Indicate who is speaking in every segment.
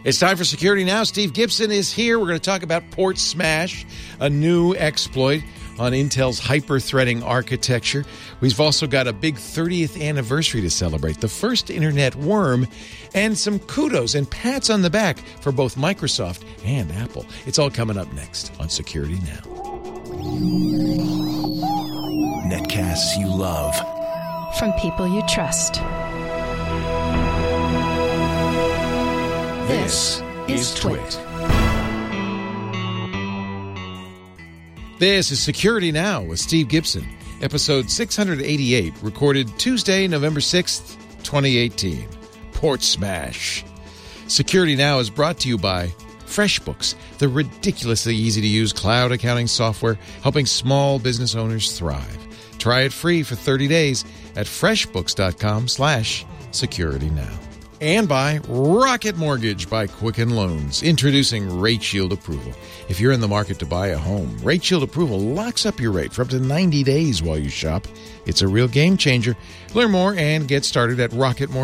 Speaker 1: It's time for Security Now. Steve Gibson is here. We're going to talk about Port Smash, a new exploit on Intel's hyper-threading architecture. We've also got a big 30th anniversary to celebrate, the first internet worm, and some kudos and pats on the back for both Microsoft and Apple. It's all coming up next on Security Now.
Speaker 2: Netcasts you love.
Speaker 3: From people you trust.
Speaker 2: This is Twit.
Speaker 1: This is Security Now with Steve Gibson, episode 688, recorded Tuesday, November 6th, 2018. Port Smash. Security Now is brought to you by FreshBooks, the ridiculously easy-to-use cloud accounting software helping small business owners thrive. Try it free for 30 days at freshbooks.com/securitynow. And by Rocket Mortgage by Quicken Loans, introducing Rate Shield Approval. If you're in the market to buy a home, Rate Shield Approval locks up your rate for up to 90 days while you shop. It's a real game changer. Learn more and get started at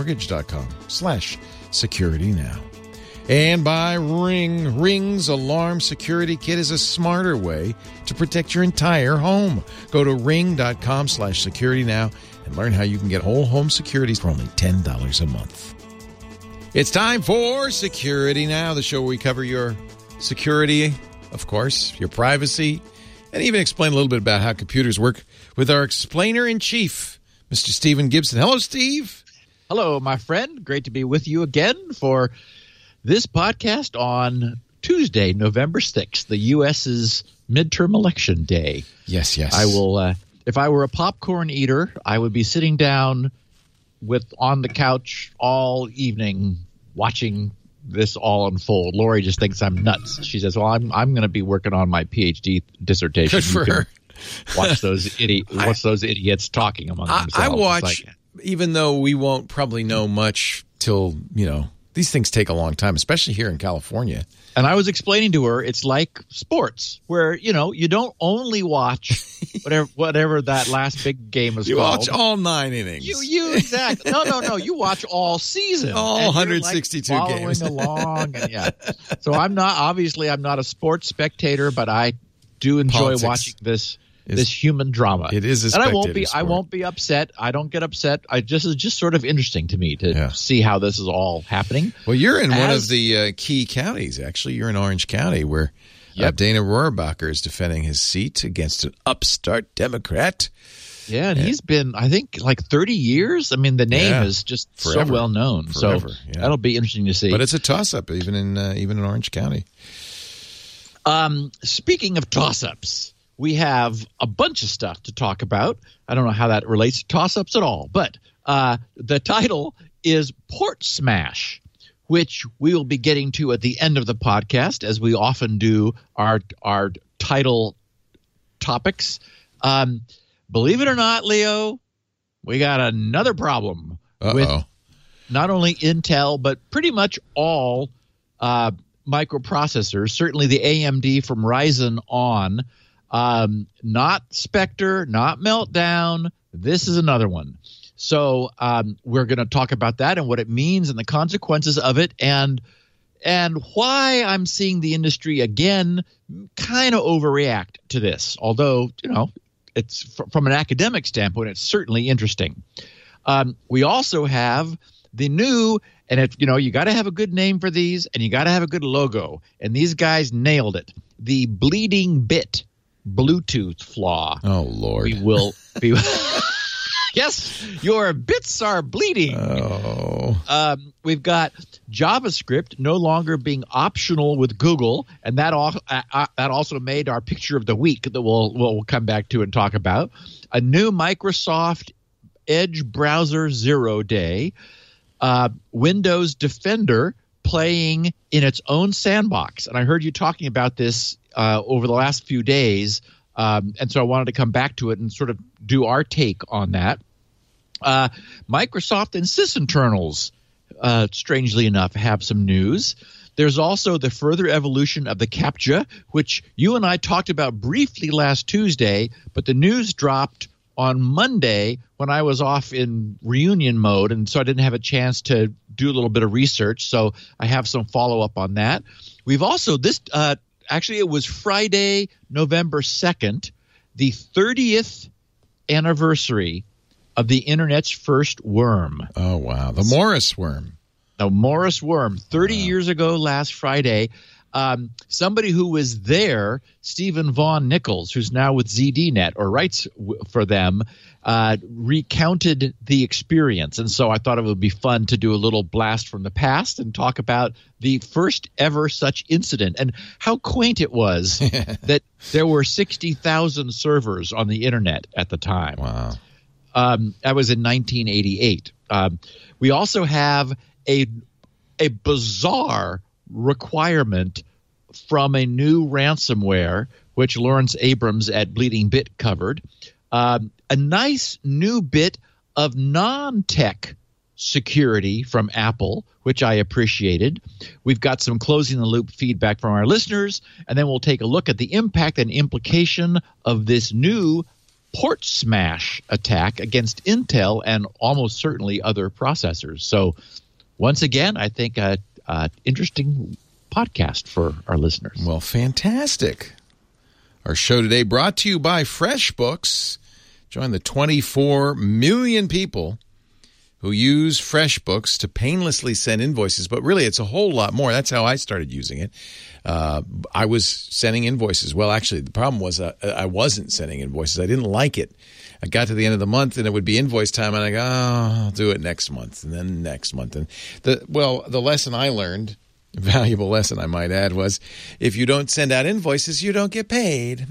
Speaker 1: rocketmortgage.com/securitynow. And by Ring. Ring's Alarm Security Kit is a smarter way to protect your entire home. Go to ring.com/securitynow and learn how you can get whole home security for only $10 a month. It's time for Security Now, the show where we cover your security, of course, your privacy, and even explain a little bit about how computers work with our explainer-in-chief, Mr. Stephen Gibson. Hello, Steve.
Speaker 4: Hello, my friend. Great to be with you again for this podcast on Tuesday, November 6th, the U.S.'s midterm election day.
Speaker 1: Yes.
Speaker 4: I will, if I were a popcorn eater, I would be sitting down on the couch all evening watching this all unfold. Lori just thinks I'm nuts. She says, well, I'm going to be working on my PhD dissertation.
Speaker 1: Good for her.
Speaker 4: Watch those idiots talking among themselves.
Speaker 1: I watch, even though we won't probably know much till, these things take a long time, especially here in California.
Speaker 4: And I was explaining to her, it's like sports, where, you don't only watch whatever that last big game is called.
Speaker 1: You watch all 9 innings.
Speaker 4: You exactly. No. You watch all season.
Speaker 1: All 162 games.
Speaker 4: Following along. And So I'm not a sports spectator, but I do enjoy watching this human drama.
Speaker 1: It is a spectator sport.
Speaker 4: I won't be upset. I don't get upset. It's just sort of interesting to me to see how this is all happening.
Speaker 1: Well, you're in one of the key counties, actually. You're in Orange County, where Dana Rohrabacher is defending his seat against an upstart Democrat.
Speaker 4: Yeah, and he's been, I think, like 30 years. I mean, the name is just so well known.
Speaker 1: Forever,
Speaker 4: so that'll be interesting to see.
Speaker 1: But it's a toss-up, even in Orange County.
Speaker 4: Speaking of toss-ups, we have a bunch of stuff to talk about. I don't know how that relates to toss-ups at all, but the title is Port Smash, which we will be getting to at the end of the podcast, as we often do our title topics. Believe it or not, Leo, we got another problem with not only Intel, but pretty much all microprocessors, certainly the AMD from Ryzen on. Not Spectre, not Meltdown. This is another one. So we're going to talk about that and what it means and the consequences of it, and why I'm seeing the industry again kind of overreact to this. Although, it's from an academic standpoint, it's certainly interesting. We also have the new, and you got to have a good name for these, and you got to have a good logo. And these guys nailed it. The Bleeding Bit Bluetooth flaw.
Speaker 1: Oh, Lord.
Speaker 4: We will be. Yes, your bits are bleeding.
Speaker 1: Oh.
Speaker 4: We've got JavaScript no longer being optional with Google, and that also made our picture of the week that we'll come back to and talk about. A new Microsoft Edge browser 0 day. Windows Defender playing in its own sandbox. And I heard you talking about this over the last few days, and so I wanted to come back to it and sort of do our take on that. Microsoft and sysinternals, strangely enough, have some news. There's also the further evolution of the CAPTCHA, which you and I talked about briefly last Tuesday, but the news dropped on Monday when I was off in reunion mode, and so I didn't have a chance to do a little bit of research. So I have some follow-up on that. We've also actually it was Friday, November 2nd, the 30th anniversary of the Internet's first worm.
Speaker 1: Oh, wow. The Morris worm.
Speaker 4: The Morris worm. 30 years ago last Friday. Somebody who was there, Stephen Vaughn Nichols, who's now with ZDNet or writes for them, recounted the experience. And so I thought it would be fun to do a little blast from the past and talk about the first ever such incident and how quaint it was that there were 60,000 servers on the Internet at the time.
Speaker 1: Wow.
Speaker 4: That was in 1988. We also have a bizarre requirement from a new ransomware, which Lawrence Abrams at Bleeding Bit covered. A nice new bit of non-tech security from Apple, which I appreciated. We've got some closing the loop feedback from our listeners, and then we'll take a look at the impact and implication of this new port smash attack against Intel and almost certainly other processors. So once again, I think interesting podcast for our listeners.
Speaker 1: Well, fantastic. Our show today brought to you by FreshBooks. Join the 24 million people who use FreshBooks to painlessly send invoices, but really it's a whole lot more. That's how I started using it. I was sending invoices. Well, actually, the problem was I wasn't sending invoices. I didn't like it. I got to the end of the month, and it would be invoice time, and I go, I'll do it next month, and then next month. And the lesson I learned, a valuable lesson I might add, was if you don't send out invoices, you don't get paid.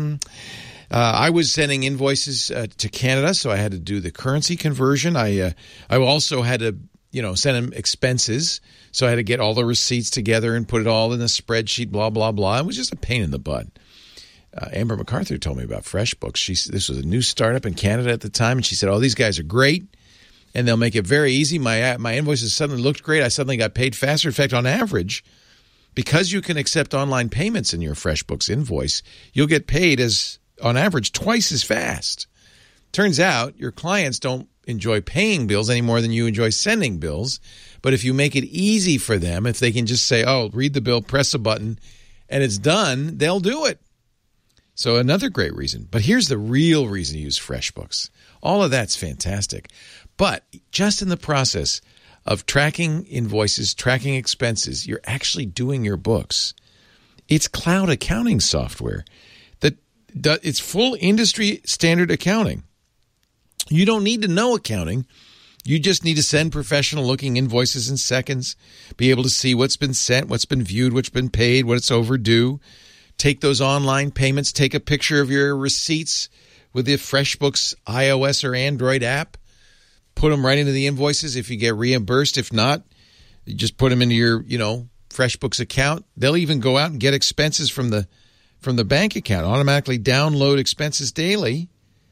Speaker 1: I was sending invoices to Canada, so I had to do the currency conversion. I also had to, send them expenses, so I had to get all the receipts together and put it all in a spreadsheet, blah, blah, blah. It was just a pain in the butt. Amber MacArthur told me about FreshBooks. This was a new startup in Canada at the time, and she said, these guys are great, and they'll make it very easy. My invoices suddenly looked great. I suddenly got paid faster. In fact, on average, because you can accept online payments in your FreshBooks invoice, you'll get paid on average twice as fast. Turns out your clients don't enjoy paying bills any more than you enjoy sending bills. But if you make it easy for them, if they can just say, read the bill, press a button, and it's done, they'll do it. So another great reason. But here's the real reason to use FreshBooks. All of that's fantastic. But just in the process of tracking invoices, tracking expenses, you're actually doing your books. It's cloud accounting software. It's full industry standard accounting. You don't need to know accounting. You just need to send professional-looking invoices in seconds, be able to see what's been sent, what's been viewed, what's been paid, what's overdue. Take those online payments, take a picture of your receipts with the FreshBooks iOS or Android app, put them right into the invoices if you get reimbursed. If not, you just put them into your, FreshBooks account. They'll even go out and get expenses from the bank account, automatically download expenses daily,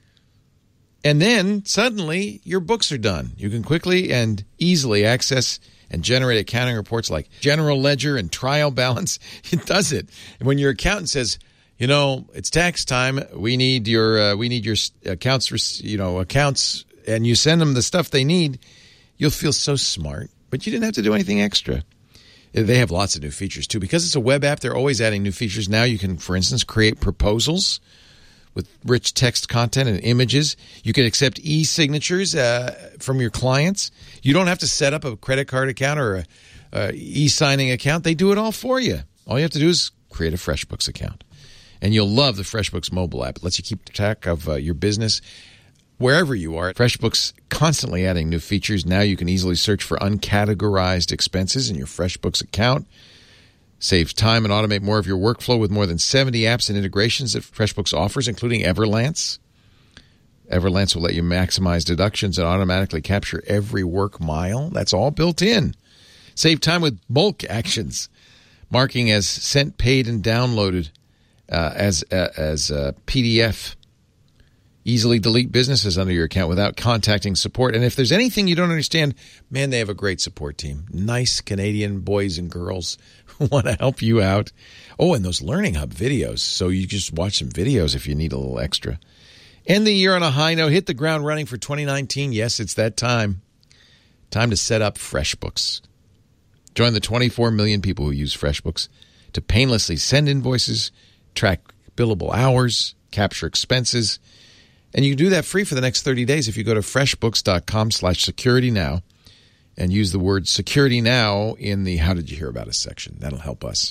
Speaker 1: and then suddenly your books are done. You can quickly and easily access and generate accounting reports like general ledger and trial balance. It does it. And when your accountant says, it's tax time, we need your accounts, accounts, and you send them the stuff they need, you'll feel so smart. But you didn't have to do anything extra. They have lots of new features, too. Because it's a web app, they're always adding new features. Now you can, for instance, create proposals with rich text content and images. You can accept e-signatures from your clients. You don't have to set up a credit card account or a e-signing account. They do it all for you. All you have to do is create a FreshBooks account. And you'll love the FreshBooks mobile app. It lets you keep track of your business wherever you are. FreshBooks constantly adding new features. Now you can easily search for uncategorized expenses in your FreshBooks account. Save time and automate more of your workflow with more than 70 apps and integrations that FreshBooks offers, including Everlance. Everlance will let you maximize deductions and automatically capture every work mile. That's all built in. Save time with bulk actions, marking as sent, paid, and downloaded as a PDF. Easily delete businesses under your account without contacting support. And if there's anything you don't understand, man, they have a great support team. Nice Canadian boys and girls who want to help you out. Oh, and those Learning Hub videos. So you just watch some videos if you need a little extra. End the year on a high note. Hit the ground running for 2019. Yes, it's that time. Time to set up FreshBooks. Join the 24 million people who use FreshBooks to painlessly send invoices, track billable hours, capture expenses. And you can do that free for the next 30 days if you go to freshbooks.com/securitynow and use the word security now in the How Did You Hear About Us section. That'll help us.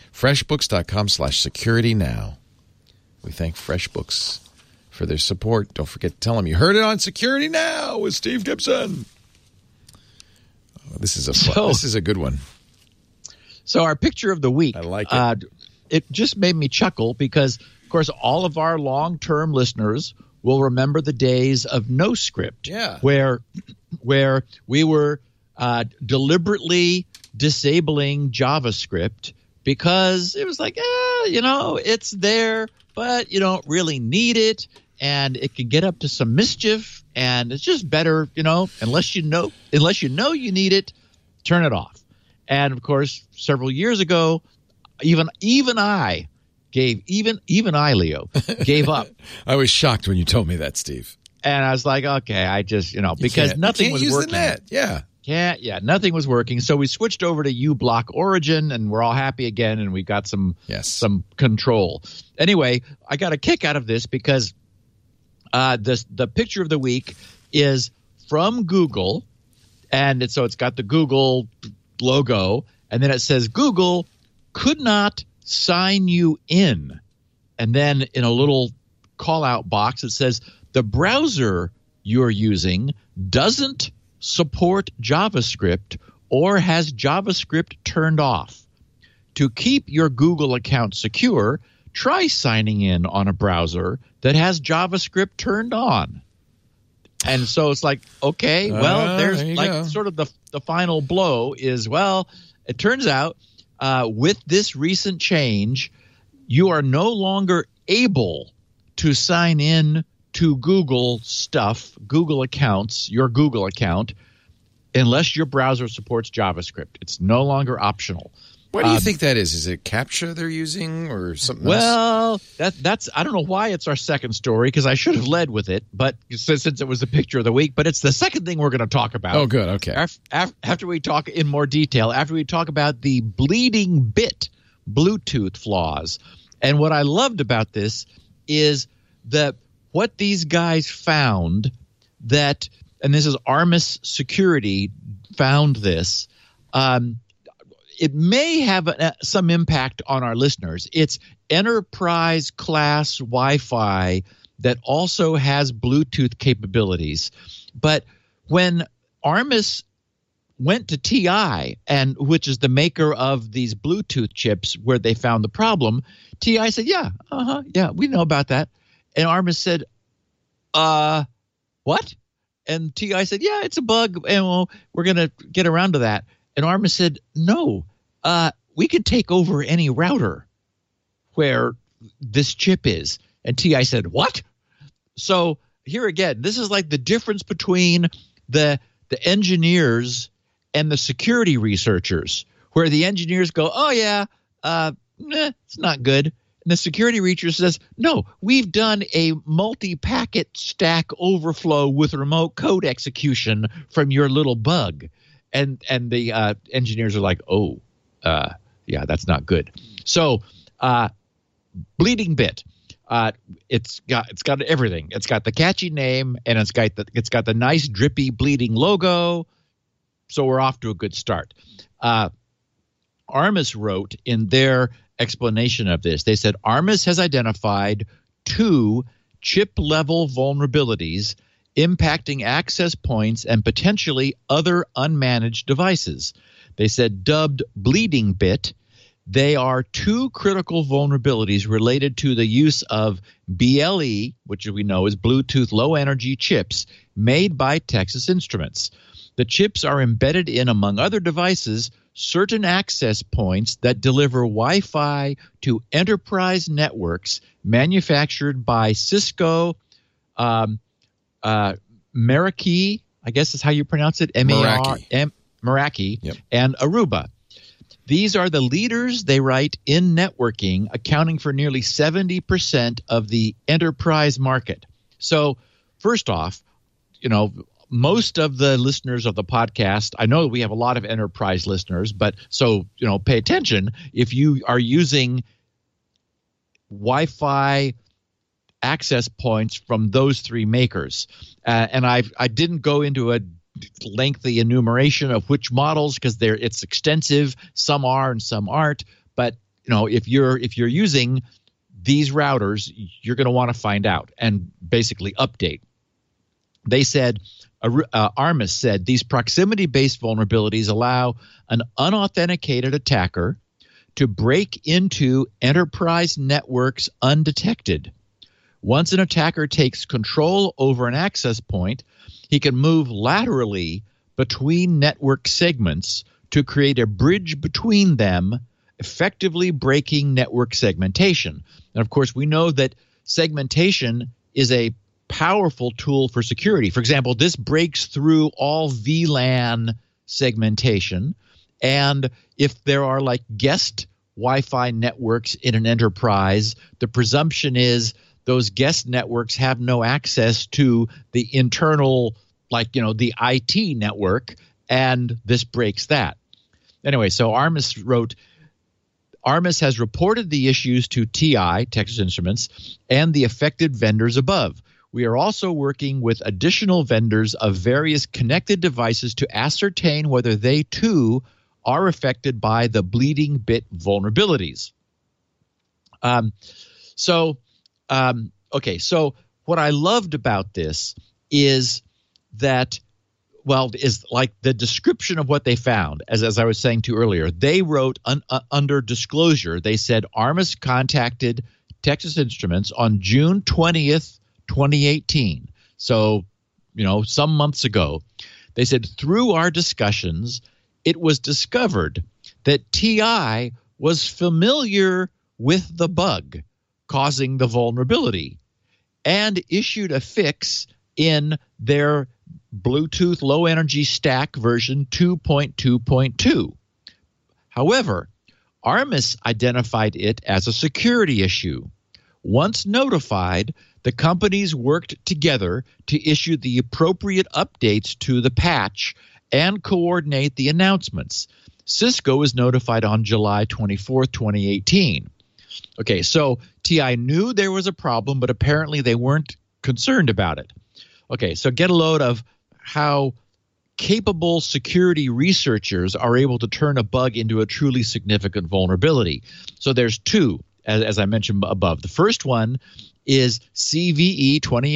Speaker 1: freshbooks.com/securitynow. We thank FreshBooks for their support. Don't forget to tell them you heard it on Security Now with Steve Gibson. Oh, this is a good one.
Speaker 4: So our picture of the week,
Speaker 1: I like it.
Speaker 4: It just made me chuckle because, of course, all of our long-term listeners will remember the days of NoScript, where we were deliberately disabling JavaScript because it was like, it's there, but you don't really need it, and it can get up to some mischief, and it's just better, unless you know you need it, turn it off. And of course, several years ago, even I, Leo, gave up.
Speaker 1: I was shocked when you told me that, Steve.
Speaker 4: And I was like, okay, I just, because nothing was working.
Speaker 1: Yeah,
Speaker 4: nothing was working. So we switched over to uBlock Origin, and we're all happy again, and we got some control. Anyway, I got a kick out of this because the picture of the week is from Google, and it's got the Google logo, and then it says Google could not sign you in. And then in a little call-out box, it says the browser you're using doesn't support JavaScript or has JavaScript turned off. To keep your Google account secure, try signing in on a browser that has JavaScript turned on. And so it's like, okay, well, there's like sort of the final blow is, well, it turns out with this recent change, you are no longer able to sign in to Google stuff, Google accounts, your Google account, unless your browser supports JavaScript. It's no longer optional.
Speaker 1: What do you think that is? Is it CAPTCHA they're using or something else?
Speaker 4: Well, that's I don't know why it's our second story because I should have led with it, but since it was the picture of the week, but it's the second thing we're going to talk about.
Speaker 1: Oh, good. Okay.
Speaker 4: After we talk in more detail, after we talk about the bleeding bit Bluetooth flaws. And what I loved about this is what these guys found that, and this is Armis Security found this, it may have some impact on our listeners. It's enterprise class Wi-Fi that also has Bluetooth capabilities. But when Armis went to TI, which is the maker of these Bluetooth chips where they found the problem, TI said, yeah, we know about that. And Armis said, what? And TI said, yeah, it's a bug, and we're going to get around to that. And Armis said, no, we could take over any router where this chip is. And TI said, what? So here again, this is like the difference between the engineers and the security researchers, where the engineers go, oh, yeah, it's not good. And the security researcher says, no, we've done a multi-packet stack overflow with remote code execution from your little bug. And the engineers are like, yeah, that's not good. So bleeding bit, it's got everything. It's got the catchy name, and it's got the nice drippy bleeding logo. So we're off to a good start. Armis wrote in their explanation of this, they said Armis has identified 2 chip-level vulnerabilities impacting access points and potentially other unmanaged devices. They said, dubbed bleeding bit, they are 2 critical vulnerabilities related to the use of BLE, which we know is Bluetooth Low Energy chips, made by Texas Instruments. The chips are embedded in, among other devices, certain access points that deliver Wi-Fi to enterprise networks manufactured by Cisco, Meraki, I guess is how you pronounce it, Meraki, yep, and Aruba. These are the leaders, they write, in networking, accounting for nearly 70% of the enterprise market. So first off, most of the listeners of the podcast, I know we have a lot of enterprise listeners, but so, pay attention. If you are using Wi-Fi access points from those three makers, and I didn't go into a lengthy enumeration of which models because it's extensive. Some are and some aren't. But if you're using these routers, you're going to want to find out and basically update. They said, Armis said, these proximity-based vulnerabilities allow an unauthenticated attacker to break into enterprise networks undetected. Once an attacker takes control over an access point, he can move laterally between network segments to create a bridge between them, effectively breaking network segmentation. And of course, we know that segmentation is a powerful tool for security. For example, this breaks through all VLAN segmentation. And if there are like guest Wi-Fi networks in an enterprise, the presumption is those guest networks have no access to the internal, the IT network, and this breaks that. Anyway, so Armis wrote, Armis has reported the issues to TI, Texas Instruments, and the affected vendors above. We are also working with additional vendors of various connected devices to ascertain whether they too are affected by the bleeding bit vulnerabilities. So what I loved about this is that, is like the description of what they found, as I was saying to you earlier. They wrote under disclosure, they said Armis contacted Texas Instruments on June 20th, 2018. So, some months ago. They said, through our discussions, it was discovered that TI was familiar with the bug causing the vulnerability and issued a fix in their Bluetooth Low Energy Stack version 2.2.2. However, Armis identified it as a security issue. Once notified, the companies worked together to issue the appropriate updates to the patch and coordinate the announcements. Cisco was notified on July 24, 2018. Okay, so TI knew there was a problem, but apparently they weren't concerned about it. Okay, so get a load of how capable security researchers are able to turn a bug into a truly significant vulnerability. So there's two, as I mentioned above. The first one is CVE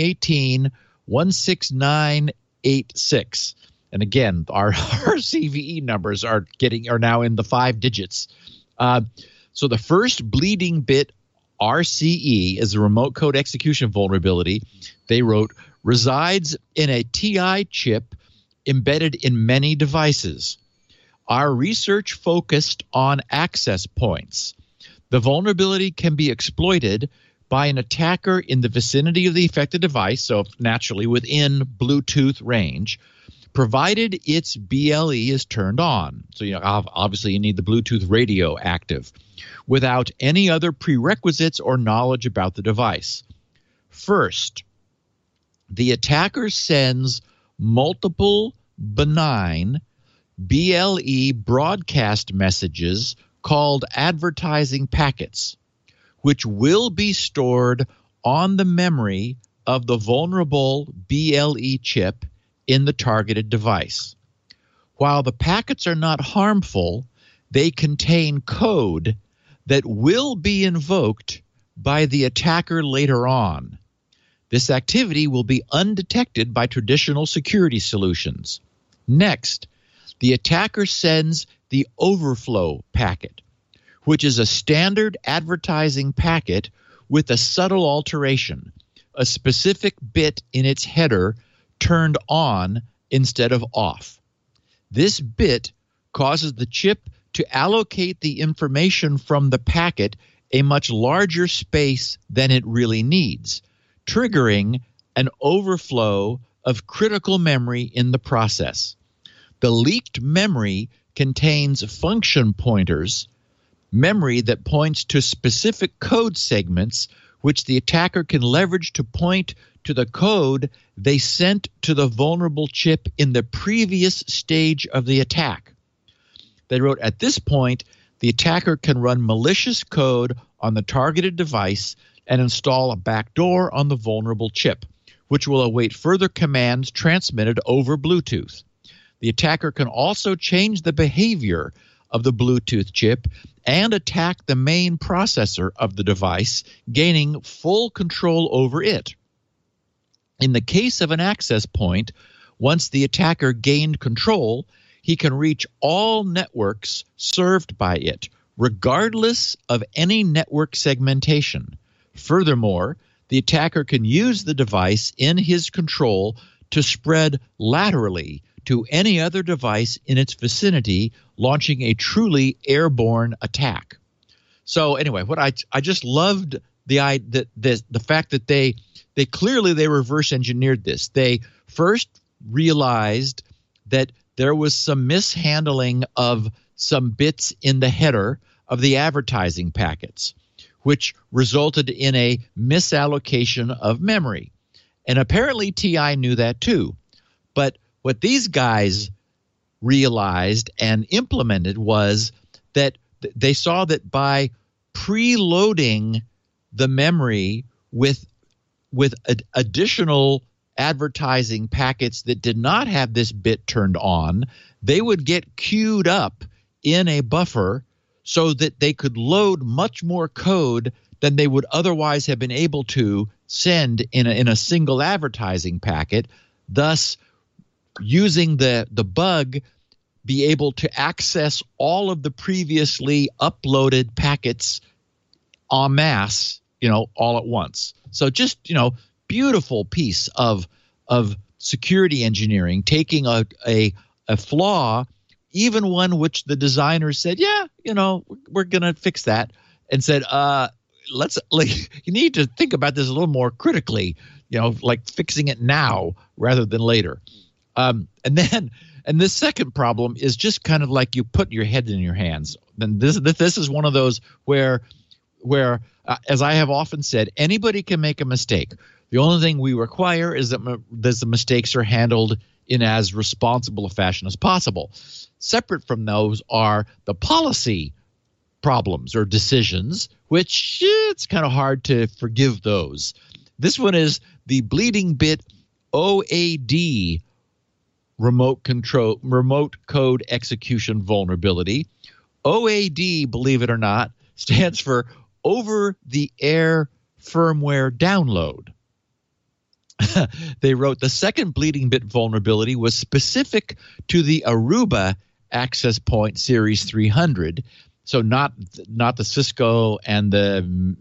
Speaker 4: 2018-16986. And again, our CVE numbers are now in the 5 digits. So the first bleeding bit RCE is a remote code execution vulnerability. They wrote, resides in a TI chip embedded in many devices. Our research focused on access points. The vulnerability can be exploited by an attacker in the vicinity of the affected device, so naturally within Bluetooth range, provided its BLE is turned on. So obviously you need the Bluetooth radio active, without any other prerequisites or knowledge about the device. First, the attacker sends multiple benign BLE broadcast messages called advertising packets, which will be stored on the memory of the vulnerable BLE chip in the targeted device. While the packets are not harmful, they contain code that will be invoked by the attacker later on. This activity will be undetected by traditional security solutions. Next, the attacker sends the overflow packet, which is a standard advertising packet with a subtle alteration, a specific bit in its header turned on instead of off. This bit causes the chip to allocate the information from the packet a much larger space than it really needs, triggering an overflow of critical memory in the process. The leaked memory contains function pointers, memory that points to specific code segments which the attacker can leverage to point to the code they sent to the vulnerable chip in the previous stage of the attack. They wrote, at this point, the attacker can run malicious code on the targeted device and install a backdoor on the vulnerable chip, which will await further commands transmitted over Bluetooth. The attacker can also change the behavior of the Bluetooth chip and attack the main processor of the device, gaining full control over it. In the case of an access point, once the attacker gained control, he can reach all networks served by it, regardless of any network segmentation. Furthermore, the attacker can use the device in his control to spread laterally to any other device in its vicinity, launching a truly airborne attack. So anyway, what I just loved the fact that they clearly reverse engineered this. They first realized that there was some mishandling of some bits in the header of the advertising packets, which resulted in a misallocation of memory. And apparently TI knew that too. But what these guys realized and implemented was that they saw that by preloading the memory with additional advertising packets that did not have this bit turned on, they would get queued up in a buffer so that they could load much more code than they would otherwise have been able to send in a single advertising packet, thus using the bug be able to access all of the previously uploaded packets en masse, all at once. So just, beautiful piece of security engineering, taking a flaw, even one which the designers said, we're going to fix that, and said, you need to think about this a little more critically, like fixing it now rather than later. And this second problem is just kind of like you put your head in your hands. Then this is one of those where as I have often said, anybody can make a mistake. The only thing we require is that the mistakes are handled in as responsible a fashion as possible. Separate from those are the policy problems or decisions, which it's kind of hard to forgive those. This one is the Bleeding Bit OAD remote code execution vulnerability. OAD, believe it or not, stands for over-the-air firmware download. They wrote the second Bleeding Bit vulnerability was specific to the Aruba access point Series 300, so not the Cisco and the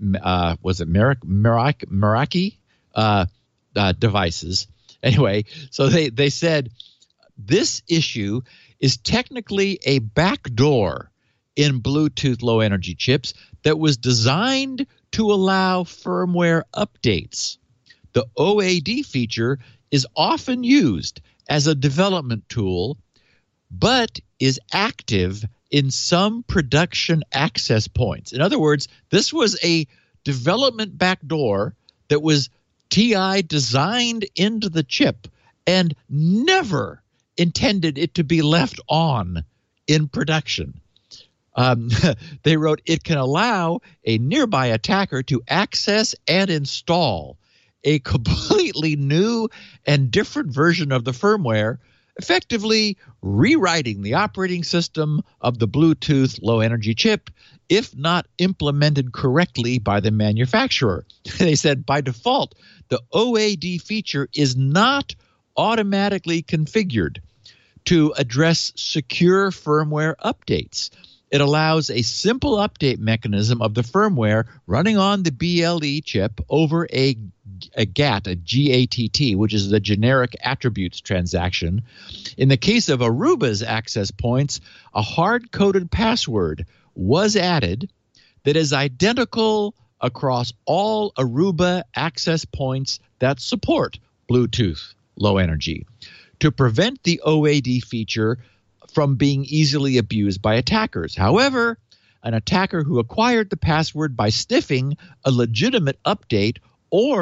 Speaker 4: Meraki devices. Anyway, so they said this issue is technically a backdoor in Bluetooth low energy chips that was designed to allow firmware updates. The OAD feature is often used as a development tool, but is active in some production access points. In other words, this was a development backdoor that was TI designed into the chip and never intended it to be left on in production. They wrote, it can allow a nearby attacker to access and install a completely new and different version of the firmware, effectively rewriting the operating system of the Bluetooth low-energy chip, if not implemented correctly by the manufacturer. They said, by default, the OAD feature is not automatically configured to address secure firmware updates. It allows a simple update mechanism of the firmware running on the BLE chip over a GATT, a GATT, which is the generic attributes transaction. In the case of Aruba's access points, a hard-coded password was added that is identical across all Aruba access points that support Bluetooth low energy to prevent the OAD feature from being easily abused by attackers. However, an attacker who acquired the password by sniffing a legitimate update or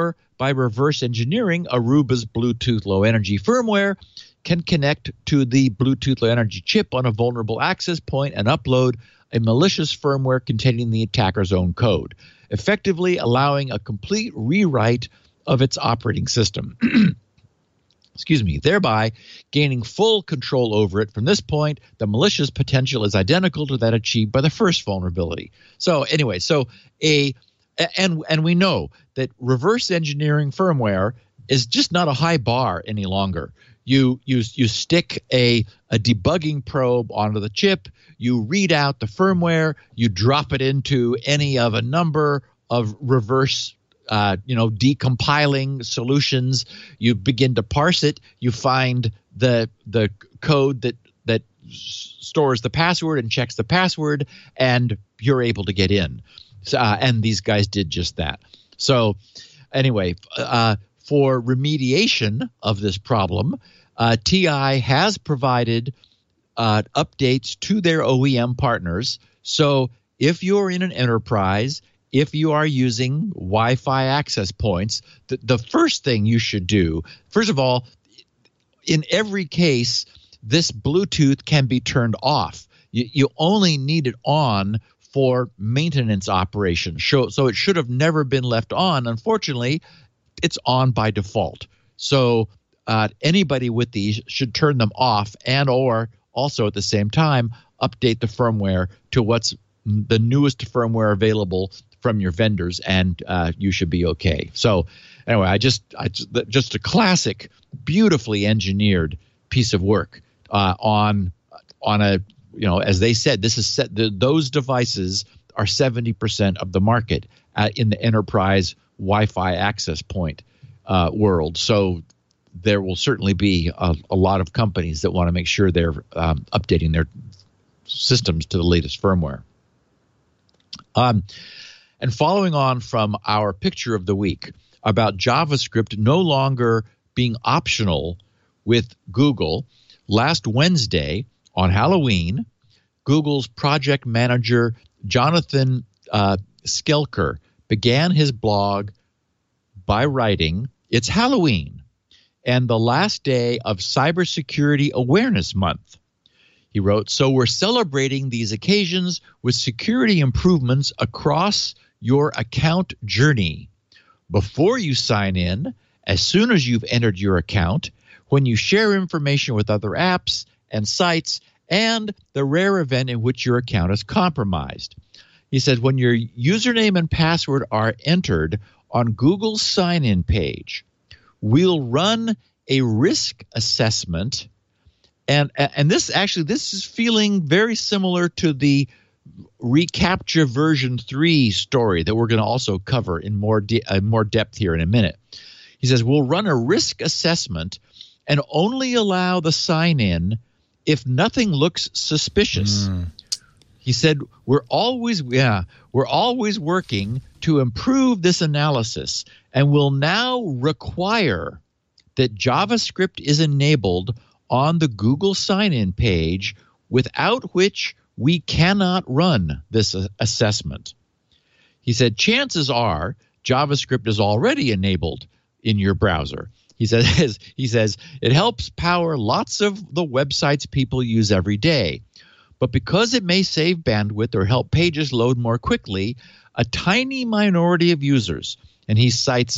Speaker 4: by reverse engineering, Aruba's Bluetooth Low Energy firmware can connect to the Bluetooth Low Energy chip on a vulnerable access point and upload a malicious firmware containing the attacker's own code, effectively allowing a complete rewrite of its operating system. Thereby gaining full control over it. From this point, the malicious potential is identical to that achieved by the first vulnerability. So anyway, and we know that reverse engineering firmware is just not a high bar any longer. You stick a debugging probe onto the chip, you read out the firmware, you drop it into any of a number of reverse decompiling solutions. You begin to parse it. You find the code that stores the password and checks the password, and you're able to get in. And these guys did just that. So anyway, for remediation of this problem, TI has provided updates to their OEM partners. So if you're in an enterprise, if you are using Wi-Fi access points, the first thing you should do, first of all, in every case, this Bluetooth can be turned off. You only need it on for maintenance operations. So it should have never been left on. Unfortunately, it's on by default. So anybody with these should turn them off and or also at the same time update the firmware to what's the newest firmware available from your vendors, and you should be okay. So anyway, just a classic, beautifully engineered piece of work on a, as they said, this is those devices are 70% of the market in the enterprise Wi-Fi access point world. So there will certainly be a lot of companies that want to make sure they're updating their systems to the latest firmware. And following on from our picture of the week about JavaScript no longer being optional with Google, last Wednesday on Halloween, Google's project manager Jonathan Skelker began his blog by writing, "It's Halloween and the last day of Cybersecurity Awareness Month." He wrote, "So we're celebrating these occasions with security improvements across your account journey. Before you sign in, as soon as you've entered your account, when you share information with other apps and sites, and the rare event in which your account is compromised." He said, when your username and password are entered on Google's sign-in page, we'll run a risk assessment. And this is feeling very similar to the reCAPTCHA version 3 story that we're going to also cover in more depth here in a minute. He says, we'll run a risk assessment and only allow the sign-in if nothing looks suspicious. He said, we're always working to improve this analysis and will now require that JavaScript is enabled on the Google sign-in page, without which we cannot run this assessment. He said, chances are JavaScript is already enabled in your browser. He says it helps power lots of the websites people use every day. But because it may save bandwidth or help pages load more quickly, a tiny minority of users, and he cites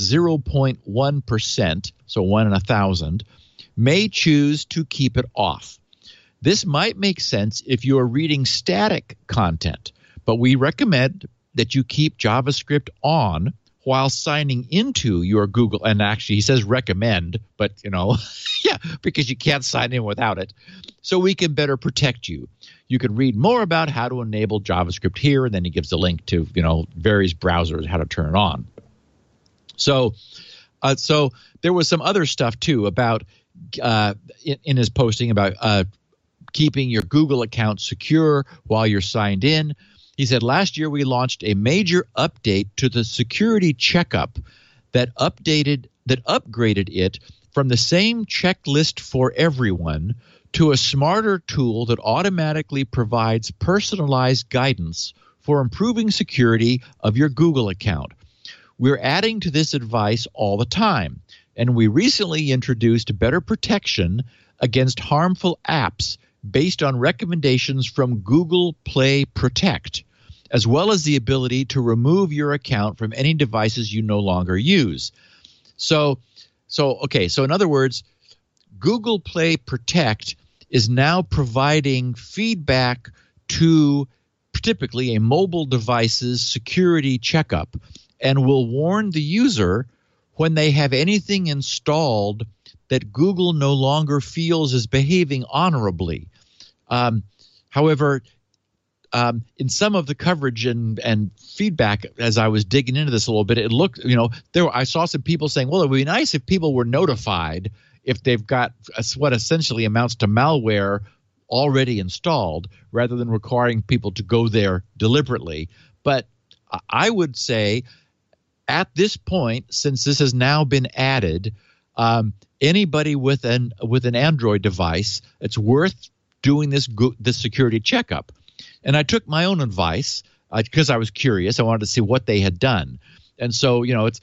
Speaker 4: 0.1%, so 1 in 1,000, may choose to keep it off. This might make sense if you are reading static content, but we recommend that you keep JavaScript on while signing into your Google. And actually, he says recommend, but, because you can't sign in without it. So we can better protect you. You can read more about how to enable JavaScript here, and then he gives a link to, various browsers, how to turn it on. So there was some other stuff, too, about in his posting about keeping your Google account secure while you're signed in. He said, last year we launched a major update to the security checkup that upgraded it from the same checklist for everyone to a smarter tool that automatically provides personalized guidance for improving security of your Google account. we're adding to this advice all the time. And we recently introduced better protection against harmful apps based on recommendations from Google Play Protect, as well as the ability to remove your account from any devices you no longer use. So in other words, Google Play Protect is now providing feedback to typically a mobile device's security checkup and will warn the user when they have anything installed that Google no longer feels is behaving honorably. However, in some of the coverage and feedback, as I was digging into this a little bit, it looked, I saw some people saying, well, it would be nice if people were notified if they've got what essentially amounts to malware already installed, rather than requiring people to go there deliberately. But I would say at this point, since this has now been added, anybody with an Android device, it's worth doing this security checkup. And I took my own advice because I was curious. I wanted to see what they had done. And so, it's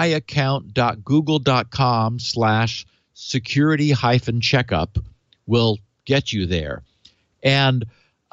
Speaker 4: myaccount.google.com/security-checkup will get you there. And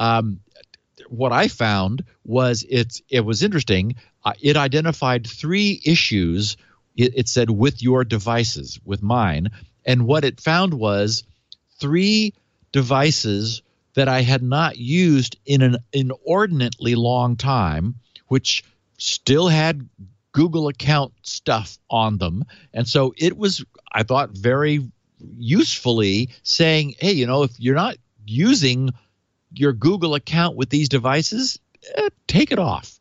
Speaker 4: what I found was it was interesting. It identified 3 issues, it said, with your devices, with mine. And what it found was 3 devices that I had not used in an inordinately long time, which still had Google account stuff on them. And so it was, I thought, very usefully saying, hey, if you're not using your Google account with these devices, take it off.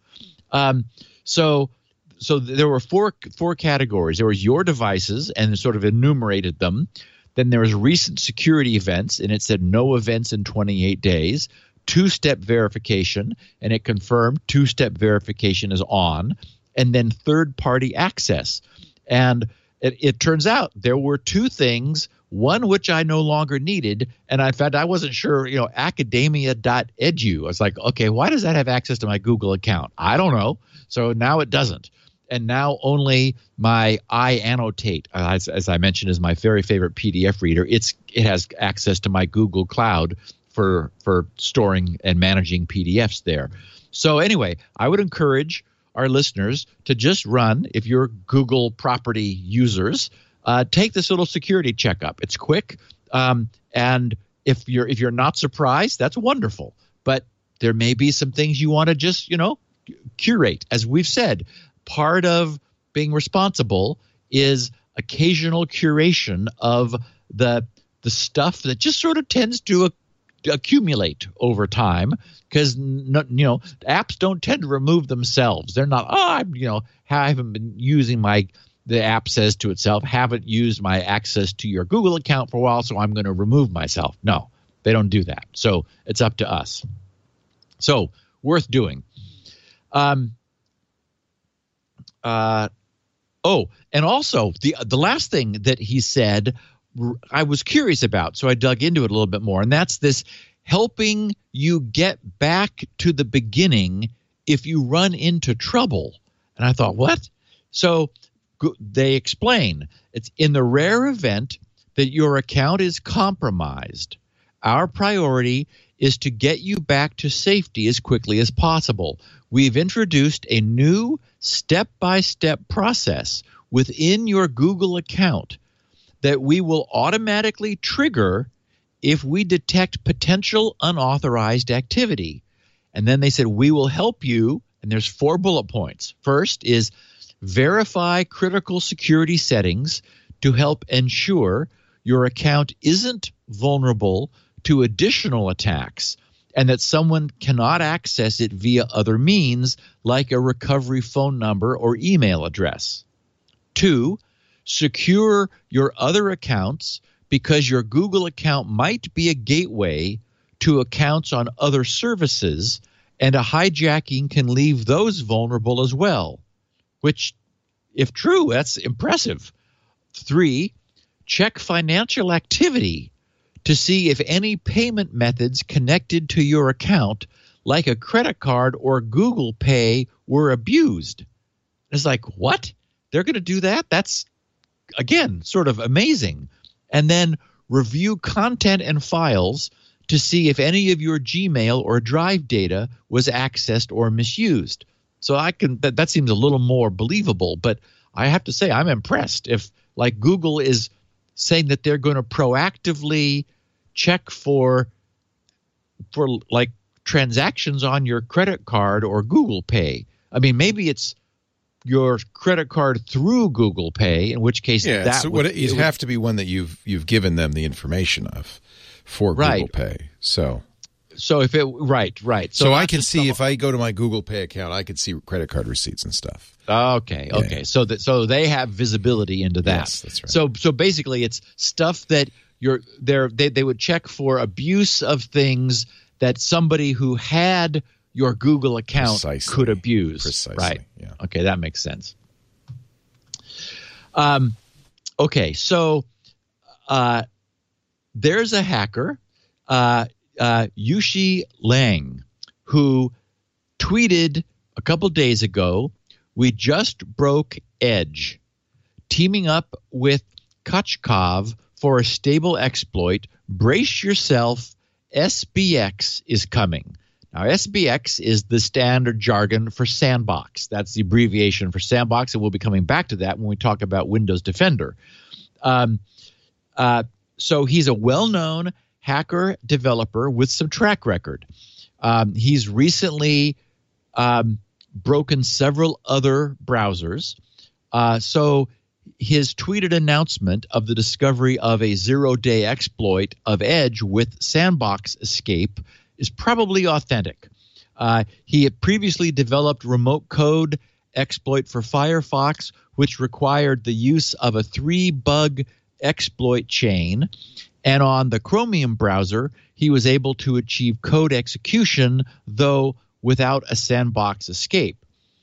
Speaker 4: So there were four categories. There was your devices, and it sort of enumerated them. Then there was recent security events, and it said no events in 28 days. 2-step verification, and it confirmed 2-step verification is on. And then third-party access. And it turns out there were 2 things, one which I no longer needed. And in fact, I wasn't sure, academia.edu. I was like, okay, why does that have access to my Google account? I don't know. So now it doesn't. And now only my iAnnotate, as I mentioned, is my very favorite PDF reader. It has access to my Google Cloud for storing and managing PDFs there. So anyway, I would encourage our listeners to just run, if you're Google property users, take this little security checkup. It's quick, and if you're not surprised, that's wonderful. But there may be some things you want to just curate. As we've said, part of being responsible is occasional curation of the stuff that just sort of tends to accumulate over time, because apps don't tend to remove themselves. They're not, I haven't been using the app says to itself, haven't used my access to your Google account for a while, so I'm going to remove myself. No, they don't do that. So it's up to us. So worth doing. And also the last thing that he said, I was curious about, so I dug into it a little bit more, and that's this helping you get back to the beginning if you run into trouble. And I thought, what? So they explain, it's in the rare event that your account is compromised, our priority is to get you back to safety as quickly as possible. We've introduced a new step-by-step process within your Google account that we will automatically trigger if we detect potential unauthorized activity. And then they said, we will help you, and there's 4 bullet points. First is verify critical security settings to help ensure your account isn't vulnerable to additional attacks and that someone cannot access it via other means like a recovery phone number or email address. 2, secure your other accounts because your Google account might be a gateway to accounts on other services, and a hijacking can leave those vulnerable as well, which, if true, that's impressive. 3, check financial activity to see if any payment methods connected to your account, like a credit card or Google Pay, were abused. It's like, what? They're going to do that? That's, again, sort of amazing. And then review content and files to see if any of your Gmail or Drive data was accessed or misused. So that seems a little more believable, but I have to say I'm impressed. If like Google is saying that they're going to proactively check for like transactions on your credit card or Google Pay. I mean, maybe it's your credit card through Google Pay, in which case
Speaker 1: it would have to be one that you've given them the information of for Google Pay. So if it right.
Speaker 4: So
Speaker 1: I can see if I go to my Google Pay account, I can see credit card receipts and stuff.
Speaker 4: Okay.
Speaker 1: Yeah.
Speaker 4: So they have visibility into that.
Speaker 1: Yes, that's right.
Speaker 4: So basically, it's stuff that they would check for abuse of things that somebody who had your Google account could abuse.
Speaker 1: Precisely.
Speaker 4: Right.
Speaker 1: Yeah.
Speaker 4: Okay, that makes sense. Okay, so there's a hacker, Yushi Lang, who tweeted a couple days ago, "We just broke Edge, teaming up with Kachkov for a stable exploit. Brace yourself, SBX is coming." Now, SBX is the standard jargon for sandbox. That's the abbreviation for sandbox, and we'll be coming back to that when we talk about Windows Defender. So he's a well-known hacker developer with some track record. He's recently broken several other browsers. So his tweeted announcement of the discovery of a zero-day exploit of Edge with sandbox escape is probably authentic. He had previously developed remote code exploit for Firefox, which required the use of a 3-bug exploit chain. And on the Chromium browser, he was able to achieve code execution, though without a sandbox escape.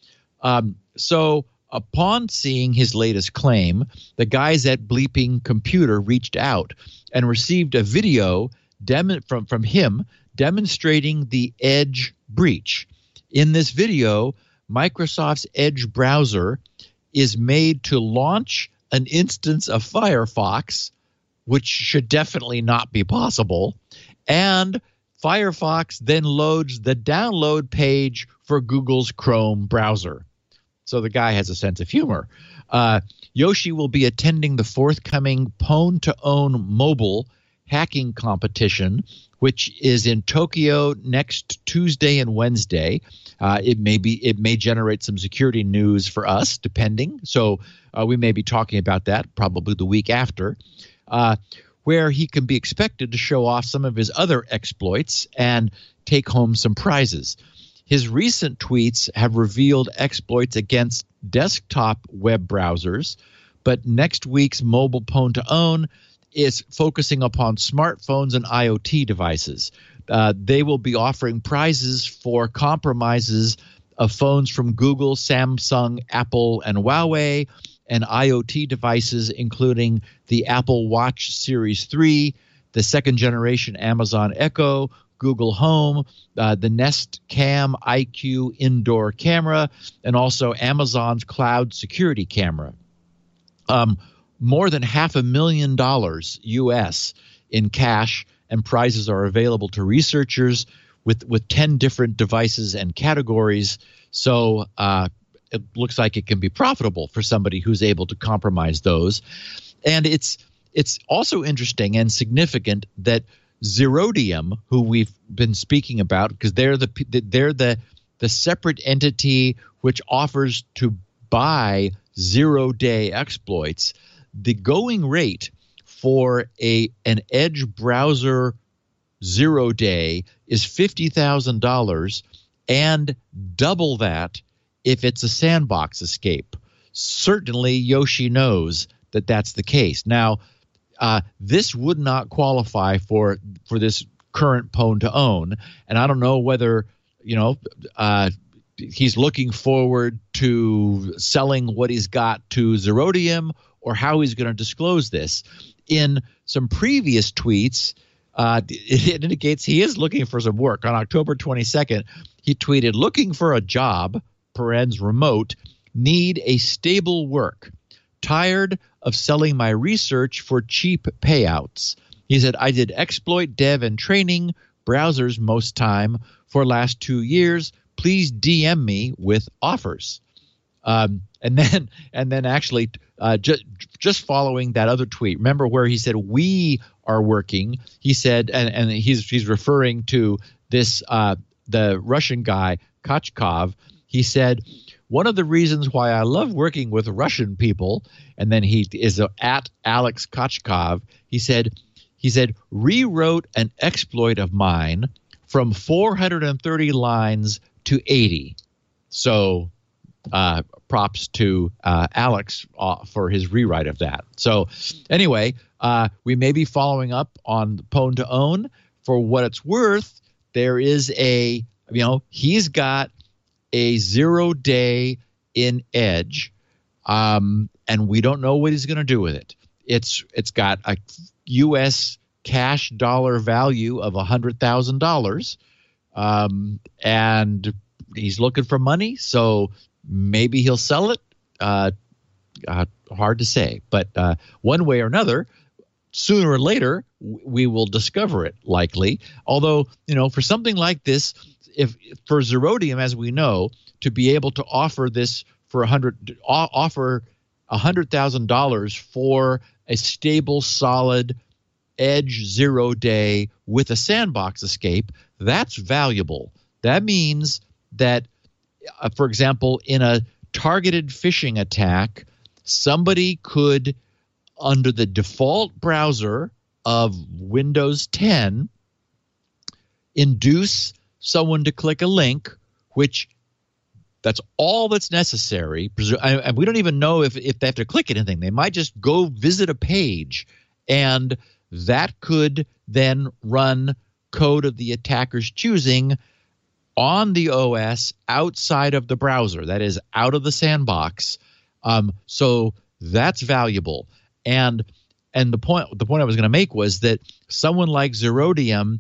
Speaker 4: So upon seeing his latest claim, the guys at Bleeping Computer reached out and received a video from him demonstrating the Edge breach. In this video, Microsoft's Edge browser is made to launch an instance of Firefox, which should definitely not be possible, and Firefox then loads the download page for Google's Chrome browser. So the guy has a sense of humor. Yoshi will be attending the forthcoming Pwn2Own mobile hacking competition, which is in Tokyo next Tuesday and Wednesday. It may generate some security news for us, depending. So we may be talking about that probably the week after, where he can be expected to show off some of his other exploits and take home some prizes. His recent tweets have revealed exploits against desktop web browsers, but next week's mobile Pwn2Own is focusing upon smartphones and IoT devices. They will be offering prizes for compromises of phones from Google, Samsung, Apple, and Huawei, and IoT devices including the Apple Watch Series 3, the second-generation Amazon Echo, Google Home, the Nest Cam IQ indoor camera, and also Amazon's cloud security camera. More than $500,000 US in cash and prizes are available to researchers with 10 different devices and categories. So it looks like it can be profitable for somebody who's able to compromise those. And it's also interesting and significant that Zerodium, who we've been speaking about, because they're the separate entity which offers to buy zero-day exploits. The going rate for an Edge browser zero-day is $50,000 and double that if it's a sandbox escape. Certainly, Yoshi knows that that's the case. Now, this would not qualify for this current Pwn2Own, and I don't know whether he's looking forward to selling what he's got to Zerodium or how he's going to disclose this. In some previous tweets, it indicates he is looking for some work. On October 22nd, he tweeted, "Looking for a job, (remote), Need a stable work. Tired of selling my research for cheap payouts. He said, I did exploit dev and training browsers most time for last 2 years. Please DM me with offers. And then actually just following that other tweet, remember where he said we are working. He said, and he's referring to this the Russian guy Kachkov. He said, one of the reasons why I love working with Russian people, and then he is at Alex Kachkov. He said rewrote an exploit of mine from 430 lines to 80. So props to Alex for his rewrite of that. So anyway, we may be following up on Pwn to Own. For what it's worth, there is he's got a 0 day in Edge, and we don't know what he's going to do with it. It's got a U.S. cash dollar value of $100,000, and he's looking for money, so maybe he'll sell it. Hard to say, but one way or another, sooner or later, we will discover it likely. Although, for something like this, if for Zerodium, as we know, to be able to offer this for offer $100,000 for a stable, solid Edge 0 day with a sandbox escape, that's valuable. That means that, for example, in a targeted phishing attack, somebody could, under the default browser of Windows 10, induce someone to click a link, which that's all that's necessary. And we don't even know if they have to click anything. They might just go visit a page, and that could then run code of the attacker's choosing on the OS outside of the browser, that is, out of the sandbox. So that's valuable. And the point I was going to make was that someone like Zerodium,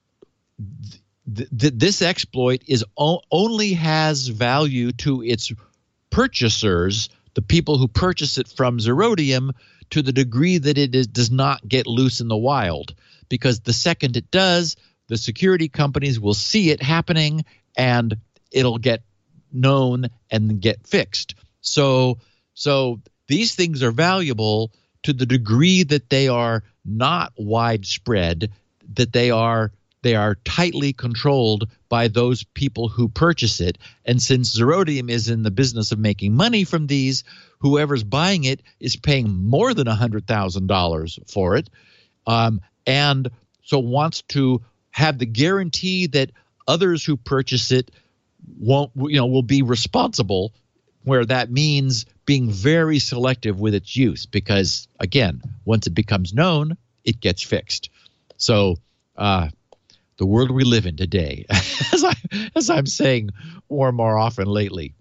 Speaker 4: this exploit only has value to its purchasers, the people who purchase it from Zerodium, to the degree that it does not get loose in the wild. Because the second it does, the security companies will see it happening, and it'll get known and get fixed. So these things are valuable to the degree that they are not widespread, that they are tightly controlled by those people who purchase it. And since Zerodium is in the business of making money from these, whoever's buying it is paying more than $100,000 for it, and so wants to have the guarantee that others who purchase it will be responsible, where that means being very selective with its use, because again, once it becomes known, it gets fixed. So the world we live in today, as I'm saying more and more often lately.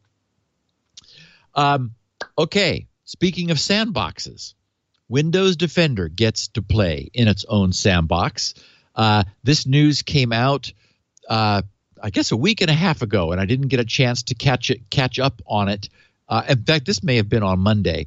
Speaker 4: Okay, speaking of sandboxes, Windows Defender gets to play in its own sandbox. This news came out, I guess, a week and a half ago, and I didn't get a chance to catch up on it. In fact, this may have been on Monday,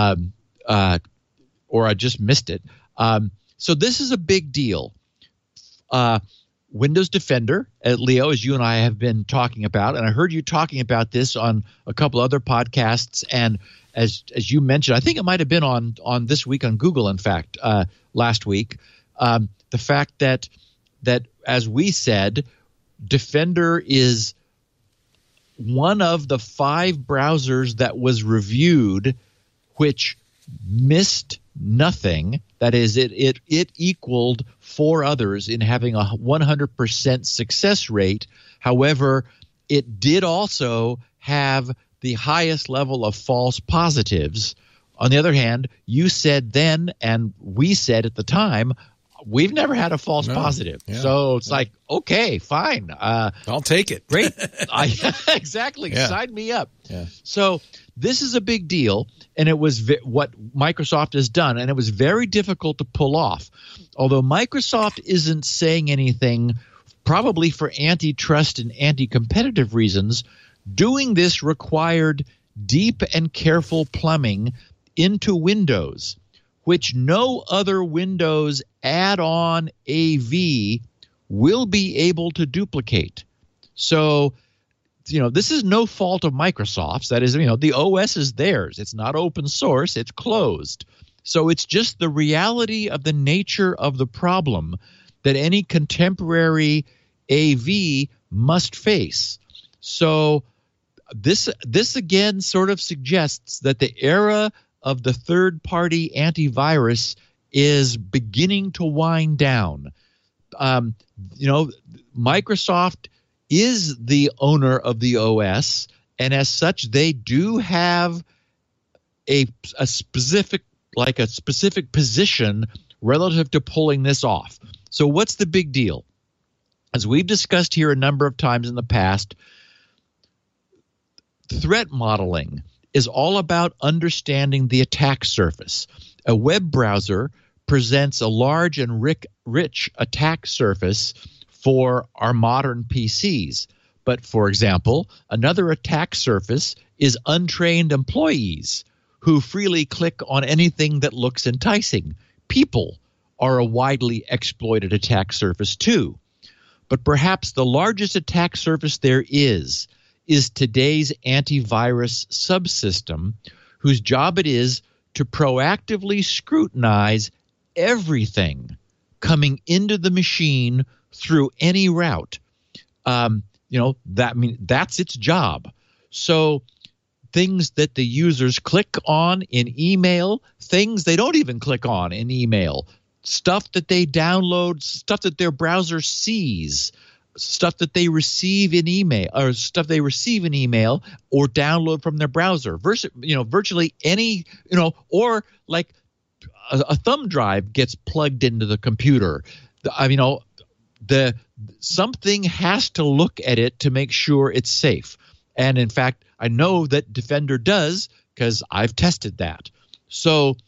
Speaker 4: or I just missed it. So this is a big deal. Windows Defender, Leo, as you and I have been talking about, and I heard you talking about this on a couple other podcasts, and as you mentioned, I think it might have been on This Week on Google, in fact, last week, the fact that as we said, Defender is one of the 5 browsers that was reviewed which missed nothing. That is, it equaled 4 others in having a 100% success rate. However, it did also have the highest level of false positives. On the other hand, you said then, and we said at the time, we've never had a false positive. Yeah. So it's like, okay, fine.
Speaker 1: I'll take it.
Speaker 4: Great. Exactly. Yeah. Sign me up. Yeah. So this is a big deal, and it was what Microsoft has done, and it was very difficult to pull off. Although Microsoft isn't saying anything, probably for antitrust and anti-competitive reasons, doing this required deep and careful plumbing into Windows, which no other Windows add-on AV will be able to duplicate. So, this is no fault of Microsoft's. That is, the OS is theirs. It's not open source. It's closed. So it's just the reality of the nature of the problem that any contemporary AV must face. So this again sort of suggests that the era of the third-party antivirus is beginning to wind down. Microsoft is the owner of the OS, and as such, they do have a specific position relative to pulling this off. So what's the big deal? As we've discussed here a number of times in the past, threat modeling is all about understanding the attack surface. A web browser presents a large and rich attack surface for our modern PCs. But, for example, another attack surface is untrained employees who freely click on anything that looks enticing. People are a widely exploited attack surface too. But perhaps the largest attack surface there is today's antivirus subsystem, whose job it is to proactively scrutinize everything coming into the machine through any route. That's its job. So things that the users click on in email, things they don't even click on in email, stuff that they download, stuff that their browser sees, stuff that they receive in email, or download from their browser. Virtually any, or like a thumb drive gets plugged into the computer. Something has to look at it to make sure it's safe. And in fact, I know that Defender does because I've tested that. So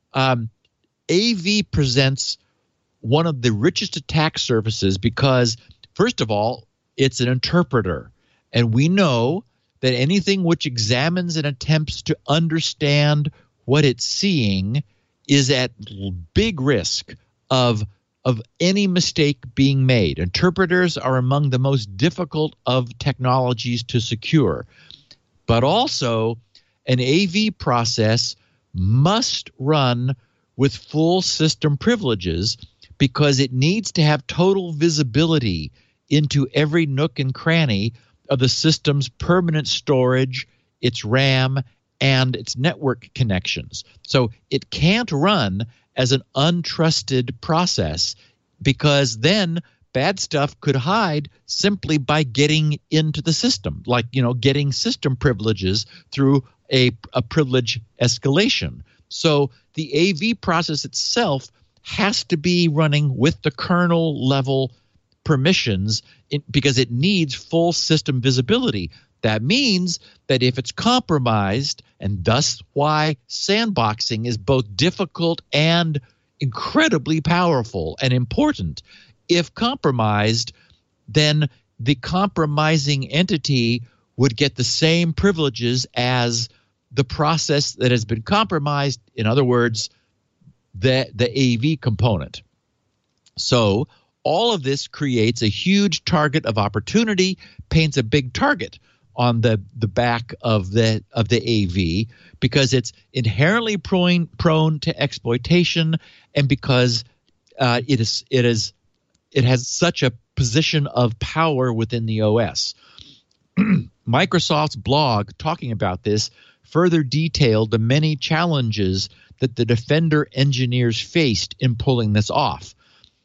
Speaker 4: AV presents one of the richest attack surfaces because, first of all, it's an interpreter. And we know that anything which examines and attempts to understand what it's seeing is at big risk of any mistake being made. Interpreters are among the most difficult of technologies to secure. But also, an AV process must run with full system privileges because it needs to have total visibility into every nook and cranny of the system's permanent storage, its RAM, and its network connections. So it can't run as an untrusted process because then bad stuff could hide simply by getting into the system, like, getting system privileges through a privilege escalation. So the AV process itself has to be running with the kernel level permissions because it needs full system visibility. That means that if it's compromised, and thus why sandboxing is both difficult and incredibly powerful and important, if compromised, then the compromising entity would get the same privileges as the process that has been compromised, in other words, the AV component. So all of this creates a huge target of opportunity, paints a big target on the back of the AV because it's inherently prone to exploitation, and because it has such a position of power within the OS. Microsoft's blog talking about this further detailed the many challenges that the Defender engineers faced in pulling this off.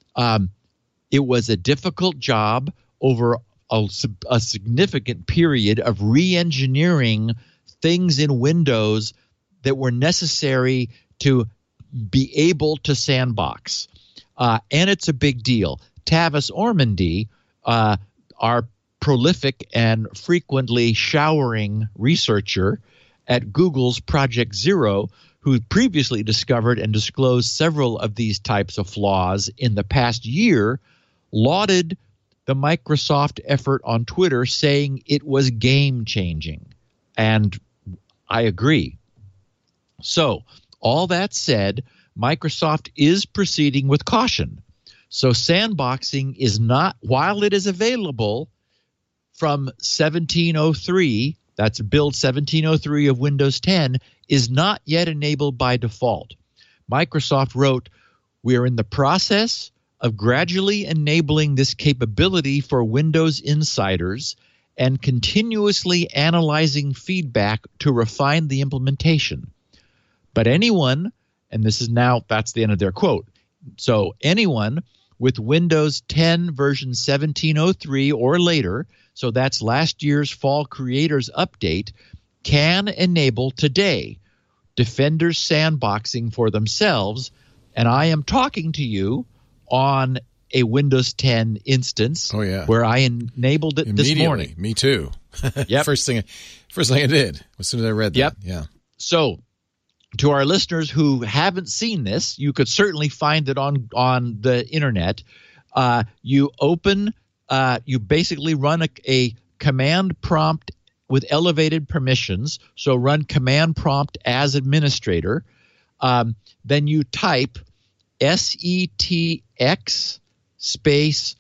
Speaker 4: It was a difficult job over a significant period of re-engineering things in Windows that were necessary to be able to sandbox. And it's a big deal. Tavis Ormandy, our prolific and frequently showering researcher at Google's Project Zero, who previously discovered and disclosed several of these types of flaws in the past year, lauded the Microsoft effort on Twitter, saying it was game-changing. And I agree. So all that said, Microsoft is proceeding with caution. So sandboxing is not, while it is available from 1703, that's build 1703 of Windows 10, is not yet enabled by default. Microsoft wrote, "We are in the process of gradually enabling this capability for Windows insiders and continuously analyzing feedback to refine the implementation. But anyone," and this is now, that's the end of their quote, so anyone with Windows 10 version 1703 or later, so that's last year's fall creators update, can enable today Defender sandboxing for themselves. And I am talking to you on a Windows 10 instance where I enabled it this morning.
Speaker 1: Me too.
Speaker 4: Yep.
Speaker 1: First thing I did as soon as I read that.
Speaker 4: Yep.
Speaker 1: Yeah.
Speaker 4: So to our listeners who haven't seen this, you could certainly find it on the internet. You basically run a command prompt with elevated permissions. So run command prompt as administrator. Then you type setx space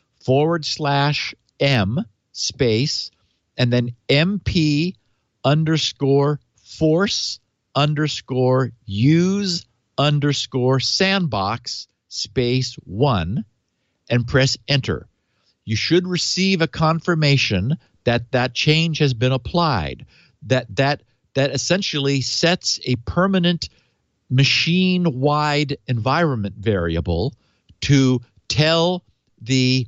Speaker 4: /m space and then mp _ force _ use _ sandbox space 1 and press enter. You should receive a confirmation that change has been applied, that essentially sets a permanent machine-wide environment variable to tell the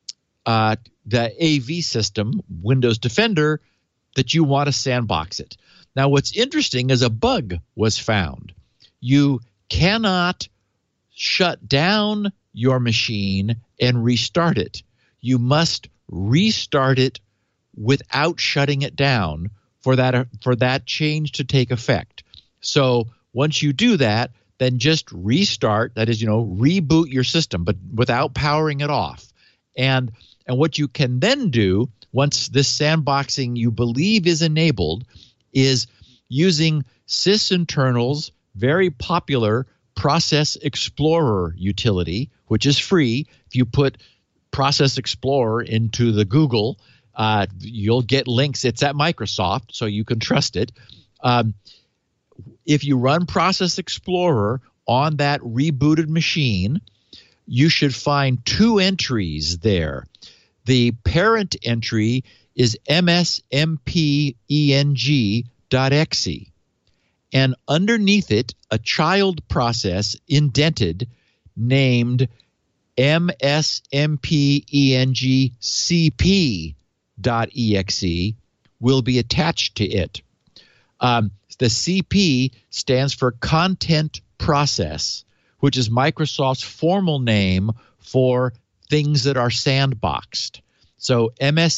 Speaker 4: AV system, Windows Defender, that you want to sandbox it. Now, what's interesting is a bug was found. You cannot shut down your machine and restart it. You must restart it without shutting it down for that change to take effect. So once you do that, then just restart, that is, reboot your system, but without powering it off. And what you can then do once this sandboxing you believe is enabled is using sysinternal's very popular Process Explorer utility, which is free. If you put Process Explorer into the Google, you'll get links. It's at Microsoft, so you can trust it. If you run Process Explorer on that rebooted machine, you should find two entries there. The parent entry is msmpeng.exe, and underneath it, a child process indented named msmpengcp.exe will be attached to it. The CP stands for Content Process, which is Microsoft's formal name for things that are sandboxed. So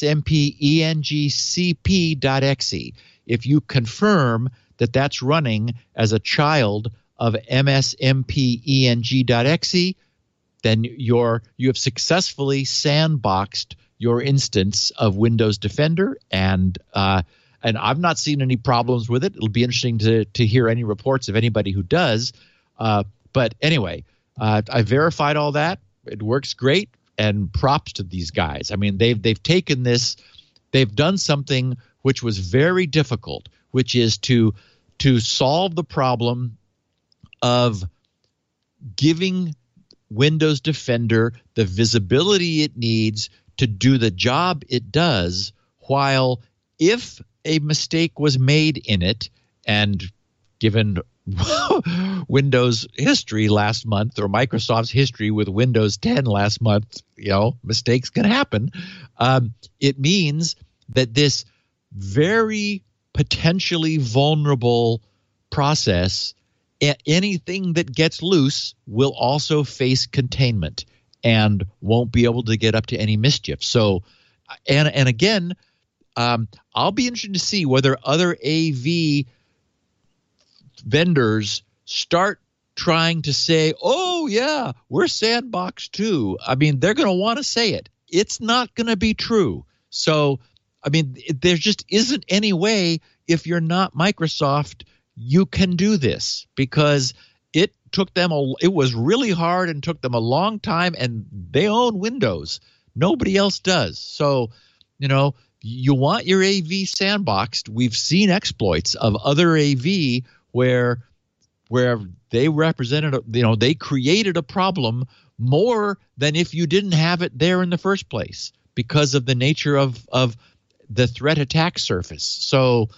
Speaker 4: msmpengcp.exe. If you confirm that that's running as a child of msmpeng.exe, then you have successfully sandboxed your instance of Windows Defender, and I've not seen any problems with it. It'll be interesting to hear any reports of anybody who does. But anyway, I verified all that. It works great, and props to these guys. I mean, they've taken this, they've done something which was very difficult, which is to solve the problem of giving Windows Defender the visibility it needs to do the job it does, while if a mistake was made in it, and given Windows history last month or Microsoft's history with Windows 10 last month, mistakes can happen. It means that this very potentially vulnerable process, anything that gets loose will also face containment and won't be able to get up to any mischief. So, and again, I'll be interested to see whether other AV vendors start trying to say, oh, yeah, we're sandboxed too. I mean, they're going to want to say it. It's not going to be true. So, I mean, there just isn't any way if you're not Microsoft, you can do this because it was really hard and took them a long time, and they own Windows. Nobody else does. So, you want your AV sandboxed. We've seen exploits of other AV where they represented, they created a problem more than if you didn't have it there in the first place because of the nature of the threat attack surface. So,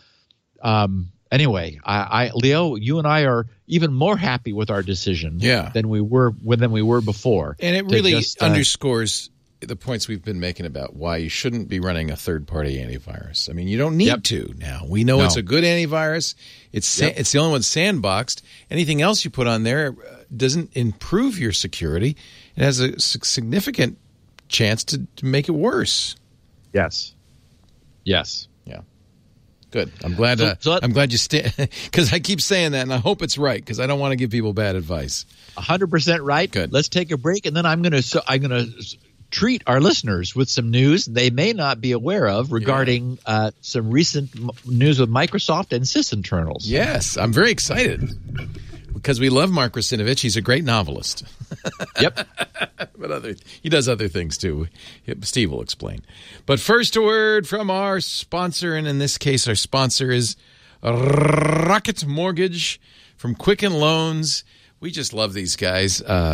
Speaker 4: anyway, Leo, you and I are even more happy with our decision than we were before.
Speaker 1: And it really underscores the points we've been making about why you shouldn't be running a third-party antivirus. I mean, you don't need to now. We know it's a good antivirus. It's the only one sandboxed. Anything else you put on there doesn't improve your security. It has a significant chance to make it worse.
Speaker 4: Yes.
Speaker 1: Yeah. Good. I'm glad. I'm glad you stay, because I keep saying that, and I hope it's right, because I don't want to give people bad advice.
Speaker 4: 100% right.
Speaker 1: Good.
Speaker 4: Let's take a break, and then I'm going to treat our listeners with some news they may not be aware of regarding some recent news with Microsoft and sysinternals.
Speaker 1: Yes, I'm very excited because we love Mark Russinovich. He's a great novelist.
Speaker 4: Yep.
Speaker 1: But he does other things too. Steve will explain. But first, a word from our sponsor, and in this case, our sponsor is Rocket Mortgage from Quicken Loans. We just love these guys.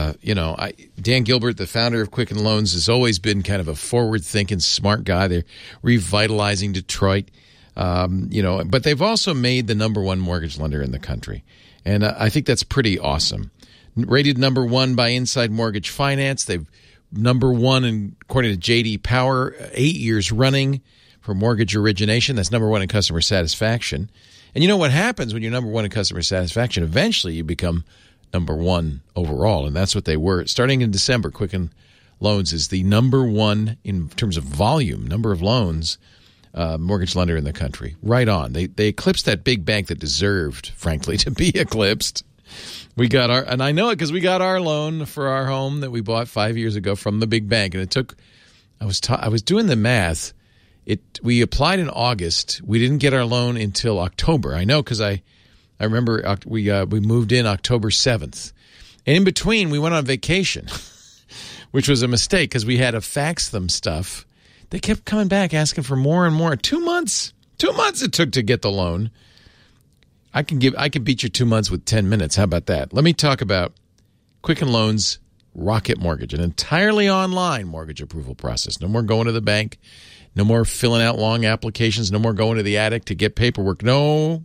Speaker 1: Dan Gilbert, the founder of Quicken Loans, has always been kind of a forward-thinking, smart guy. They're revitalizing Detroit, but they've also made the number one mortgage lender in the country. And I think that's pretty awesome. Rated number one by Inside Mortgage Finance. They've number one, according to J.D. Power, 8 years running for mortgage origination. That's number one in customer satisfaction. And you know what happens when you're number one in customer satisfaction? Eventually you become number one overall, and that's what they were. Starting in December, Quicken Loans is the number one in terms of volume, number of loans, mortgage lender in the country. Right on. They eclipsed that big bank that deserved, frankly, to be eclipsed. We got and I know it because we got our loan for our home that we bought 5 years ago from the big bank, and it took. I was doing the math. We applied in August. We didn't get our loan until October. I know because I remember we moved in October 7th. And in between, we went on vacation, which was a mistake because we had to fax them stuff. They kept coming back asking for more and more. 2 months. 2 months it took to get the loan. I can beat you 2 months with 10 minutes. How about that? Let me talk about Quicken Loans Rocket Mortgage, an entirely online mortgage approval process. No more going to the bank. No more filling out long applications. No more going to the attic to get paperwork. Nope.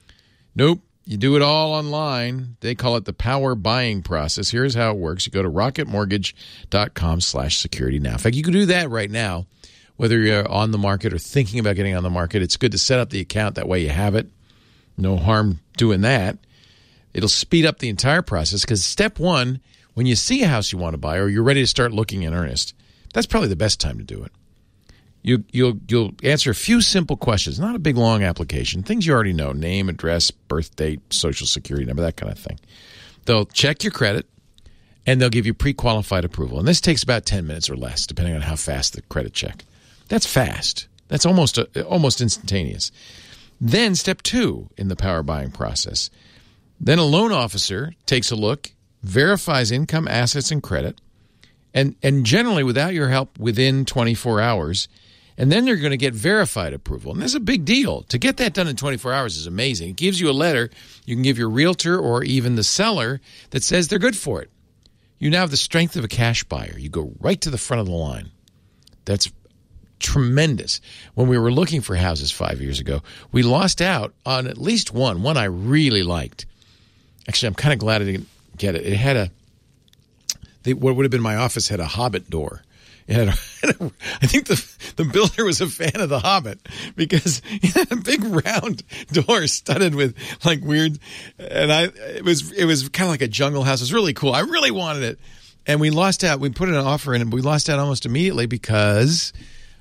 Speaker 1: You do it all online. They call it the power buying process. Here's how it works. You go to rocketmortgage.com/security now. In fact, you can do that right now, whether you're on the market or thinking about getting on the market. It's good to set up the account. That way you have it. No harm doing that. It'll speed up the entire process because step one, when you see a house you want to buy or you're ready to start looking in earnest, that's probably the best time to do it. You'll answer a few simple questions, not a big long application, things you already know, name, address, birth date, social security number, that kind of thing. They'll check your credit, and they'll give you pre-qualified approval. And this takes about 10 minutes or less, depending on how fast the credit check. That's fast. That's almost instantaneous. Then step two in the power buying process. Then a loan officer takes a look, verifies income, assets, and credit, and generally without your help within 24 hours. And then they're going to get verified approval. And that's a big deal. To get that done in 24 hours is amazing. It gives you a letter you can give your realtor or even the seller that says they're good for it. You now have the strength of a cash buyer. You go right to the front of the line. That's tremendous. When we were looking for houses 5 years ago, we lost out on at least one I really liked. Actually, I'm kind of glad I didn't get it. It had what would have been my office had a Hobbit door. It had I think the builder was a fan of The Hobbit because he had a big round door studded with like weird, and it was kind of like a jungle house. It was really cool. I really wanted it, and we lost out. We put an offer in, and we lost out almost immediately because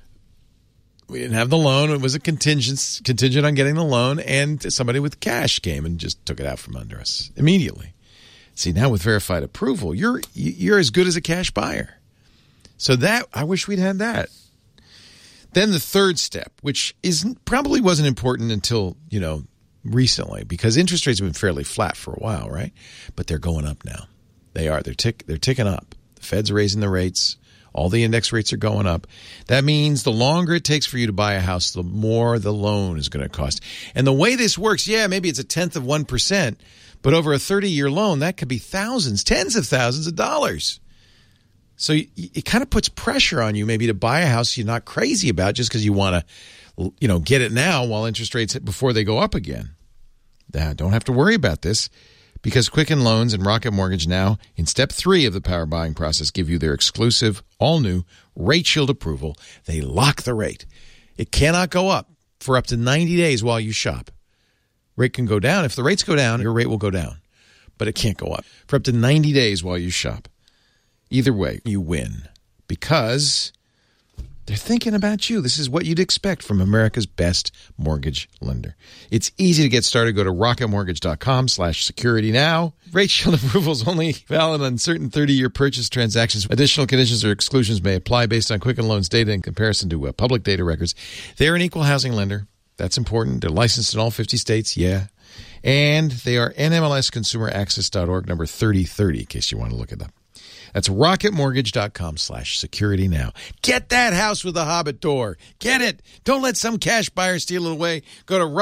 Speaker 1: we didn't have the loan. It was a contingent on getting the loan, and somebody with cash came and just took it out from under us immediately. See, now with verified approval, you're as good as a cash buyer. So that I wish we'd had that. Then the third step, which probably wasn't important until, recently, because interest rates have been fairly flat for a while, right? But they're going up now. They are. They're ticking up. The Fed's raising the rates. All the index rates are going up. That means the longer it takes for you to buy a house, the more the loan is going to cost. And the way this works, maybe it's 0.1%, but over a 30-year loan, that could be thousands, tens of thousands of dollars. So it kind of puts pressure on you maybe to buy a house you're not crazy about just because you want to, get it now while interest rates before they go up again. Don't have to worry about this because Quicken Loans and Rocket Mortgage now, in step 3 of the power buying process, give you their exclusive, all-new Rate Shield approval. They lock the rate. It cannot go up for up to 90 days while you shop. Rate can go down. If the rates go down, your rate will go down. But it can't go up for up to 90 days while you shop. Either way, you win because they're thinking about you. This is what you'd expect from America's best mortgage lender. It's easy to get started. Go to rocketmortgage.com/security now. Rate Shield approval is only valid on certain 30-year purchase transactions. Additional conditions or exclusions may apply based on Quicken Loans data in comparison to public data records. They're an equal housing lender. That's important. They're licensed in all 50 states. Yeah. And they are NMLSconsumeraccess.org number 3030 in case you want to look it up. That's rocketmortgage.com/security now. Get that house with a Hobbit door. Get it. Don't let some cash buyer steal it away. Go to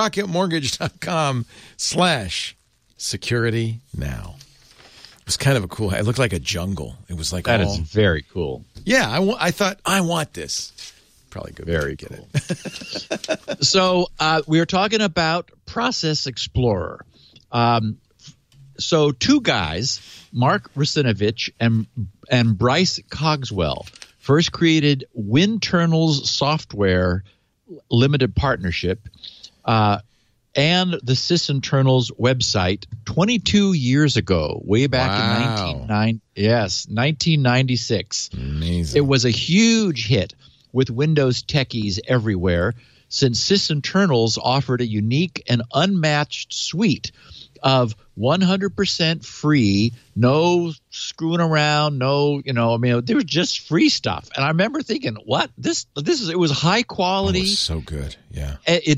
Speaker 1: rocketmortgage.com/security now. It was kind of a cool. It looked like a jungle. It was like
Speaker 4: that is very cool.
Speaker 1: Yeah, I thought I want this. Probably good.
Speaker 4: Very cool. So we were talking about Process Explorer. So two guys, Mark Russinovich and Bryce Cogswell, first created Winternals Software Limited Partnership and the Sysinternals website 22 years ago, way back in 1996.
Speaker 1: Amazing.
Speaker 4: It was a huge hit with Windows techies everywhere since Sysinternals offered a unique and unmatched suite of 100% free, no screwing around, there was just free stuff. And I remember thinking, what? It was high quality.
Speaker 1: It was so good. Yeah.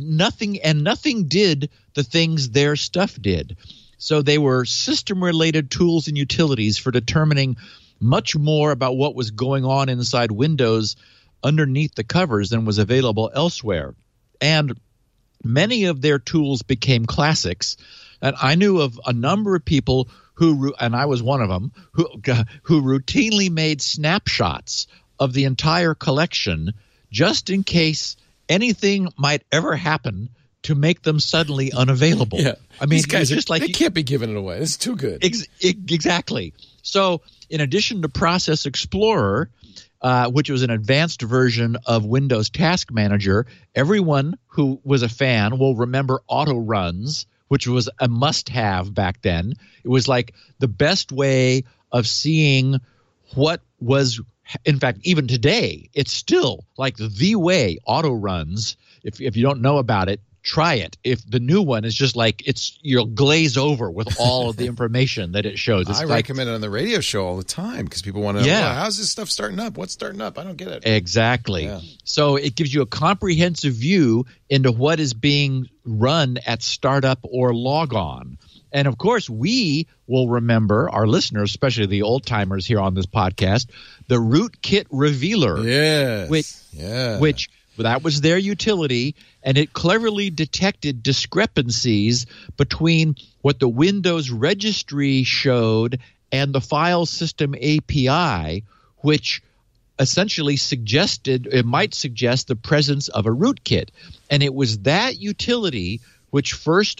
Speaker 4: Nothing did the things their stuff did. So they were system-related tools and utilities for determining much more about what was going on inside Windows underneath the covers than was available elsewhere. And many of their tools became classics. And I knew of a number of people who, and I was one of them, who routinely made snapshots of the entire collection just in case anything might ever happen to make them suddenly unavailable.
Speaker 1: Yeah.
Speaker 4: I mean,
Speaker 1: these guys
Speaker 4: they
Speaker 1: can't be giving it away. It's too good.
Speaker 4: Exactly. So in addition to Process Explorer, which was an advanced version of Windows Task Manager, everyone who was a fan will remember Auto Runs, which was a must-have back then. It was like the best way of seeing what was, in fact, even today, it's still like the way Auto Runs. If you don't know about it, try it. If the new one is just like you'll glaze over with all of the information that it shows.
Speaker 1: I recommend it on the radio show all the time because people want to know, how's this stuff starting up? What's starting up? I don't get it.
Speaker 4: Exactly.
Speaker 1: Yeah.
Speaker 4: So it gives you a comprehensive view into what is being run at startup or log on. And of course, we will remember, our listeners, especially the old timers here on this podcast, the Rootkit Revealer.
Speaker 1: Yes.
Speaker 4: Which that was their utility, and it cleverly detected discrepancies between what the Windows registry showed and the file system API, which essentially might suggest the presence of a rootkit. And it was that utility which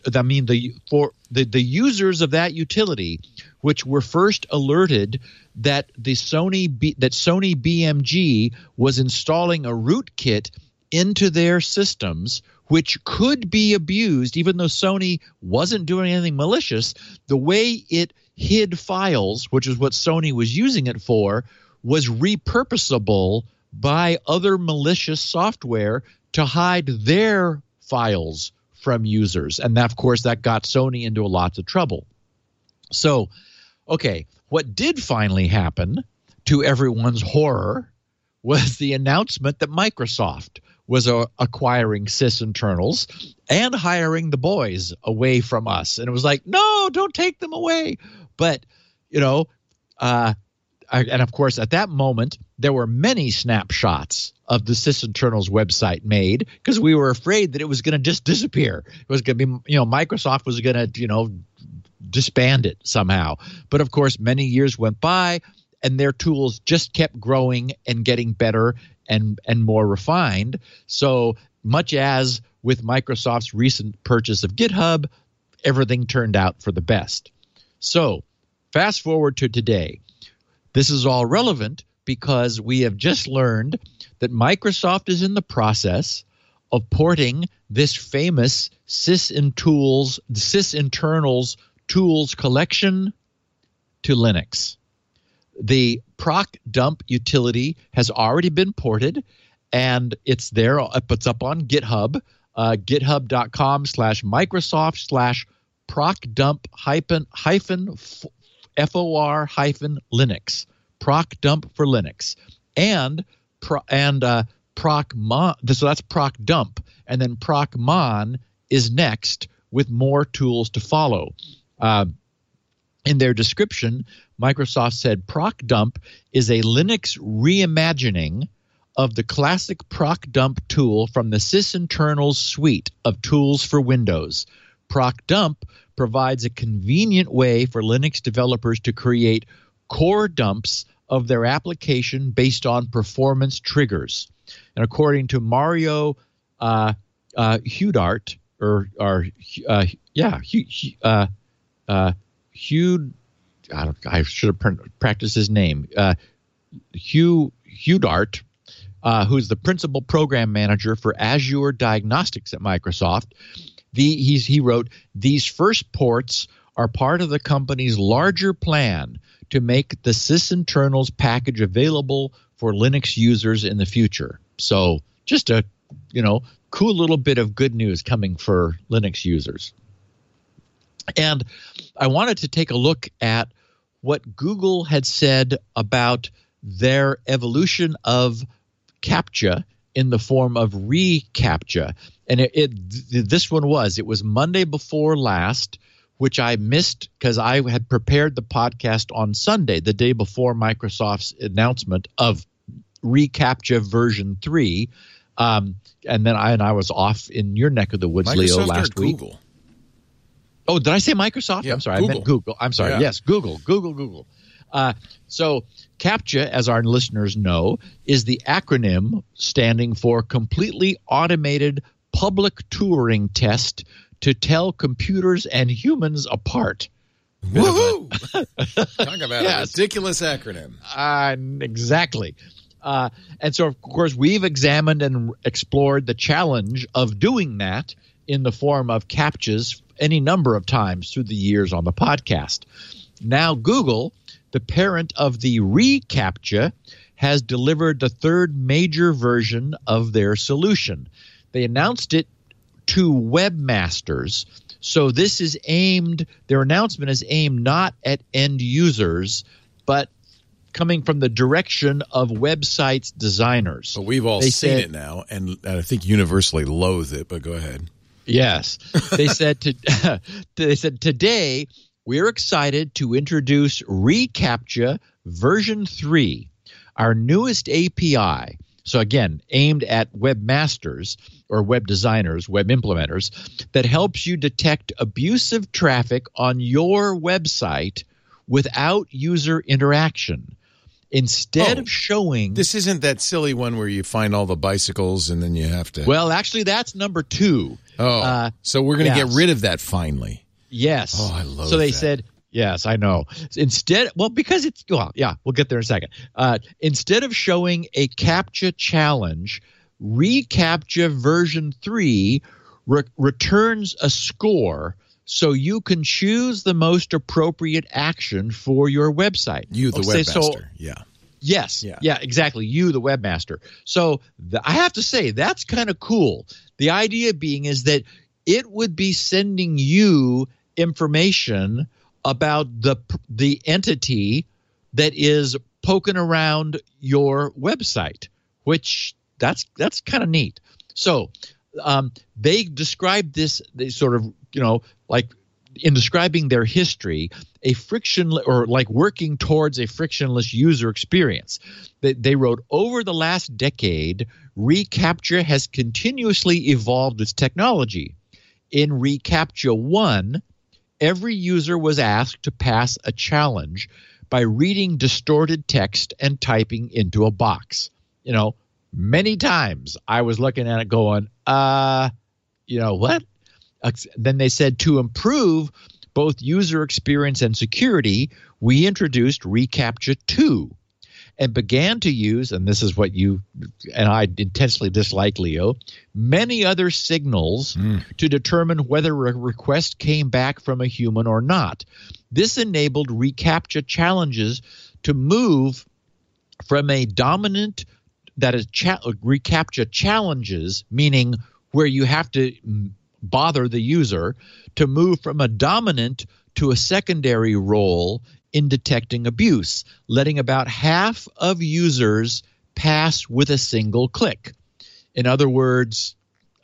Speaker 4: the users of that utility which were first alerted that Sony BMG was installing a rootkit into their systems, which could be abused, even though Sony wasn't doing anything malicious. The way it hid files, which is what Sony was using it for, was repurposable by other malicious software to hide their files from users. And that, of course, that got Sony into lots of trouble. So, okay, what did finally happen, to everyone's horror, was the announcement that Microsoft was acquiring sysinternals and hiring the boys away from us. And it was like, no, don't take them away. But, and of course, at that moment, there were many snapshots of the sysinternals website made because we were afraid that it was going to just disappear. It was going to be, Microsoft was going to, disband it somehow. But of course, many years went by and their tools just kept growing and getting better and more refined. So much as with Microsoft's recent purchase of GitHub, everything turned out for the best. So fast forward to today. This is all relevant because we have just learned that Microsoft is in the process of porting this famous sysinternals tools collection to Linux. The procdump utility has already been ported, and it's there. It's up on GitHub, github.com/Microsoft/procdump-for-Linux, procdump for Linux, and procmon. So that's procdump, and then procmon is next with more tools to follow. In their description, Microsoft said procdump is a Linux reimagining of the classic procdump tool from the sysinternals suite of tools for Windows. Procdump provides a convenient way for Linux developers to create core dumps of their application based on performance triggers. And according to Mario Huhdart, I should have practiced his name. Huhdart, who's the principal program manager for Azure Diagnostics at Microsoft. He wrote, these first ports are part of the company's larger plan to make the sysinternals package available for Linux users in the future. So just a cool little bit of good news coming for Linux users. And I wanted to take a look at what Google had said about their evolution of CAPTCHA in the form of reCAPTCHA. And this one was Monday before last, which I missed because I had prepared the podcast on Sunday, the day before Microsoft's announcement of reCAPTCHA version 3. And then I was off in your neck of the woods,
Speaker 1: Microsoft
Speaker 4: Leo, last week.
Speaker 1: Google?
Speaker 4: Oh, did I say Microsoft?
Speaker 1: Yeah,
Speaker 4: I'm sorry.
Speaker 1: Google.
Speaker 4: I meant Google. I'm sorry.
Speaker 1: Yeah.
Speaker 4: Yes, Google. So CAPTCHA, as our listeners know, is the acronym standing for Completely Automated Public Turing Test to Tell Computers and Humans Apart.
Speaker 1: Woohoo! Talk about a ridiculous acronym.
Speaker 4: Exactly. And so, of course, we've examined and explored the challenge of doing that in the form of CAPTCHAs any number of times through the years on the podcast. Now Google, the parent of the reCAPTCHA, has delivered the third major version of their solution. They announced it to webmasters. So this is their announcement is aimed not at end users, but coming from the direction of websites designers.
Speaker 1: But we've all seen it now, and I think universally loathe it, but go ahead.
Speaker 4: Yes. They said today we're excited to introduce reCAPTCHA version 3, our newest API. So again, aimed at webmasters or web designers, web implementers, that helps you detect abusive traffic on your website without user interaction. Instead of showing...
Speaker 1: This isn't that silly one where you find all the bicycles and then you have to...
Speaker 4: Well, actually, that's number 2.
Speaker 1: So we're going to get rid of that finally.
Speaker 4: Yes.
Speaker 1: Oh, I love that.
Speaker 4: So they said... Yes, I know. Instead, because it's... Well, yeah, we'll get there in a second. Instead of showing a CAPTCHA challenge, reCAPTCHA version 3 returns a score so you can choose the most appropriate action for your website.
Speaker 1: You, the webmaster.
Speaker 4: Yes. Yeah, exactly. You, the webmaster. So I have to say, that's kind of cool. The idea being is that it would be sending you information about the entity that is poking around your website, which that's kind of neat. So they described this, they sort of, like in describing their history, a frictionless, or like working towards a frictionless user experience. They wrote, over the last decade, reCAPTCHA has continuously evolved its technology. In reCAPTCHA 1, every user was asked to pass a challenge by reading distorted text and typing into a box. Many times I was looking at it going, what? Then they said, to improve both user experience and security, we introduced reCAPTCHA 2 and began to use, and this is what you and I intensely dislike, Leo, many other signals to determine whether a request came back from a human or not. This enabled reCAPTCHA challenges to move from a dominant, that is reCAPTCHA challenges, meaning where you have to bother the user, to move from a dominant to a secondary role in detecting abuse, letting about half of users pass with a single click. In other words,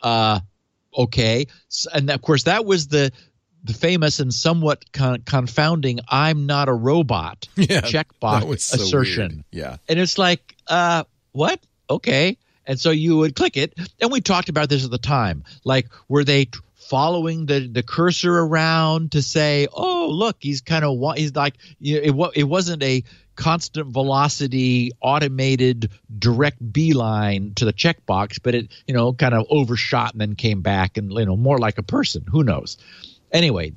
Speaker 4: okay. And of course, that was the famous and somewhat confounding "I'm not a robot" checkbox assertion.
Speaker 1: Weird. Yeah.
Speaker 4: And it's like, what? Okay. And so you would click it. And we talked about this at the time. Like, were they following the cursor around to say, oh, look, he's like, it wasn't a constant velocity automated direct beeline to the checkbox, but it, kind of overshot and then came back and, more like a person. Who knows? Anyway,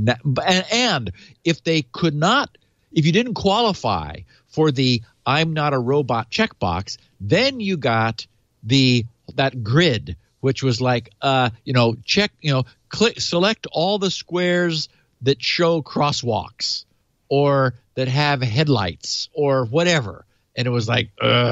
Speaker 4: and if you didn't qualify for the "I'm not a robot" checkbox, then you got that grid, which was like, select all the squares that show crosswalks or that have headlights or whatever. And it was like,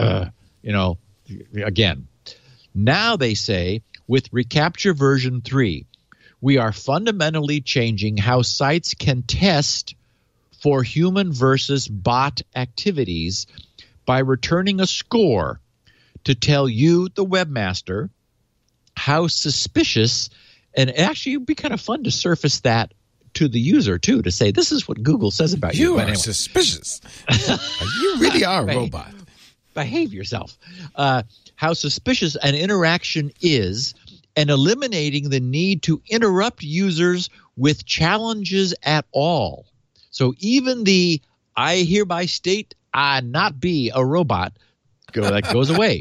Speaker 4: again. Now they say with reCAPTCHA version 3, we are fundamentally changing how sites can test for human versus bot activities by returning a score to tell you, the webmaster, how suspicious, and actually it would be kind of fun to surface that to the user too, to say, this is what Google says about you.
Speaker 1: You are suspicious. You really are a robot.
Speaker 4: Behave yourself. How suspicious an interaction is, and eliminating the need to interrupt users with challenges at all. So even the "I hereby state I not be a robot" that goes away.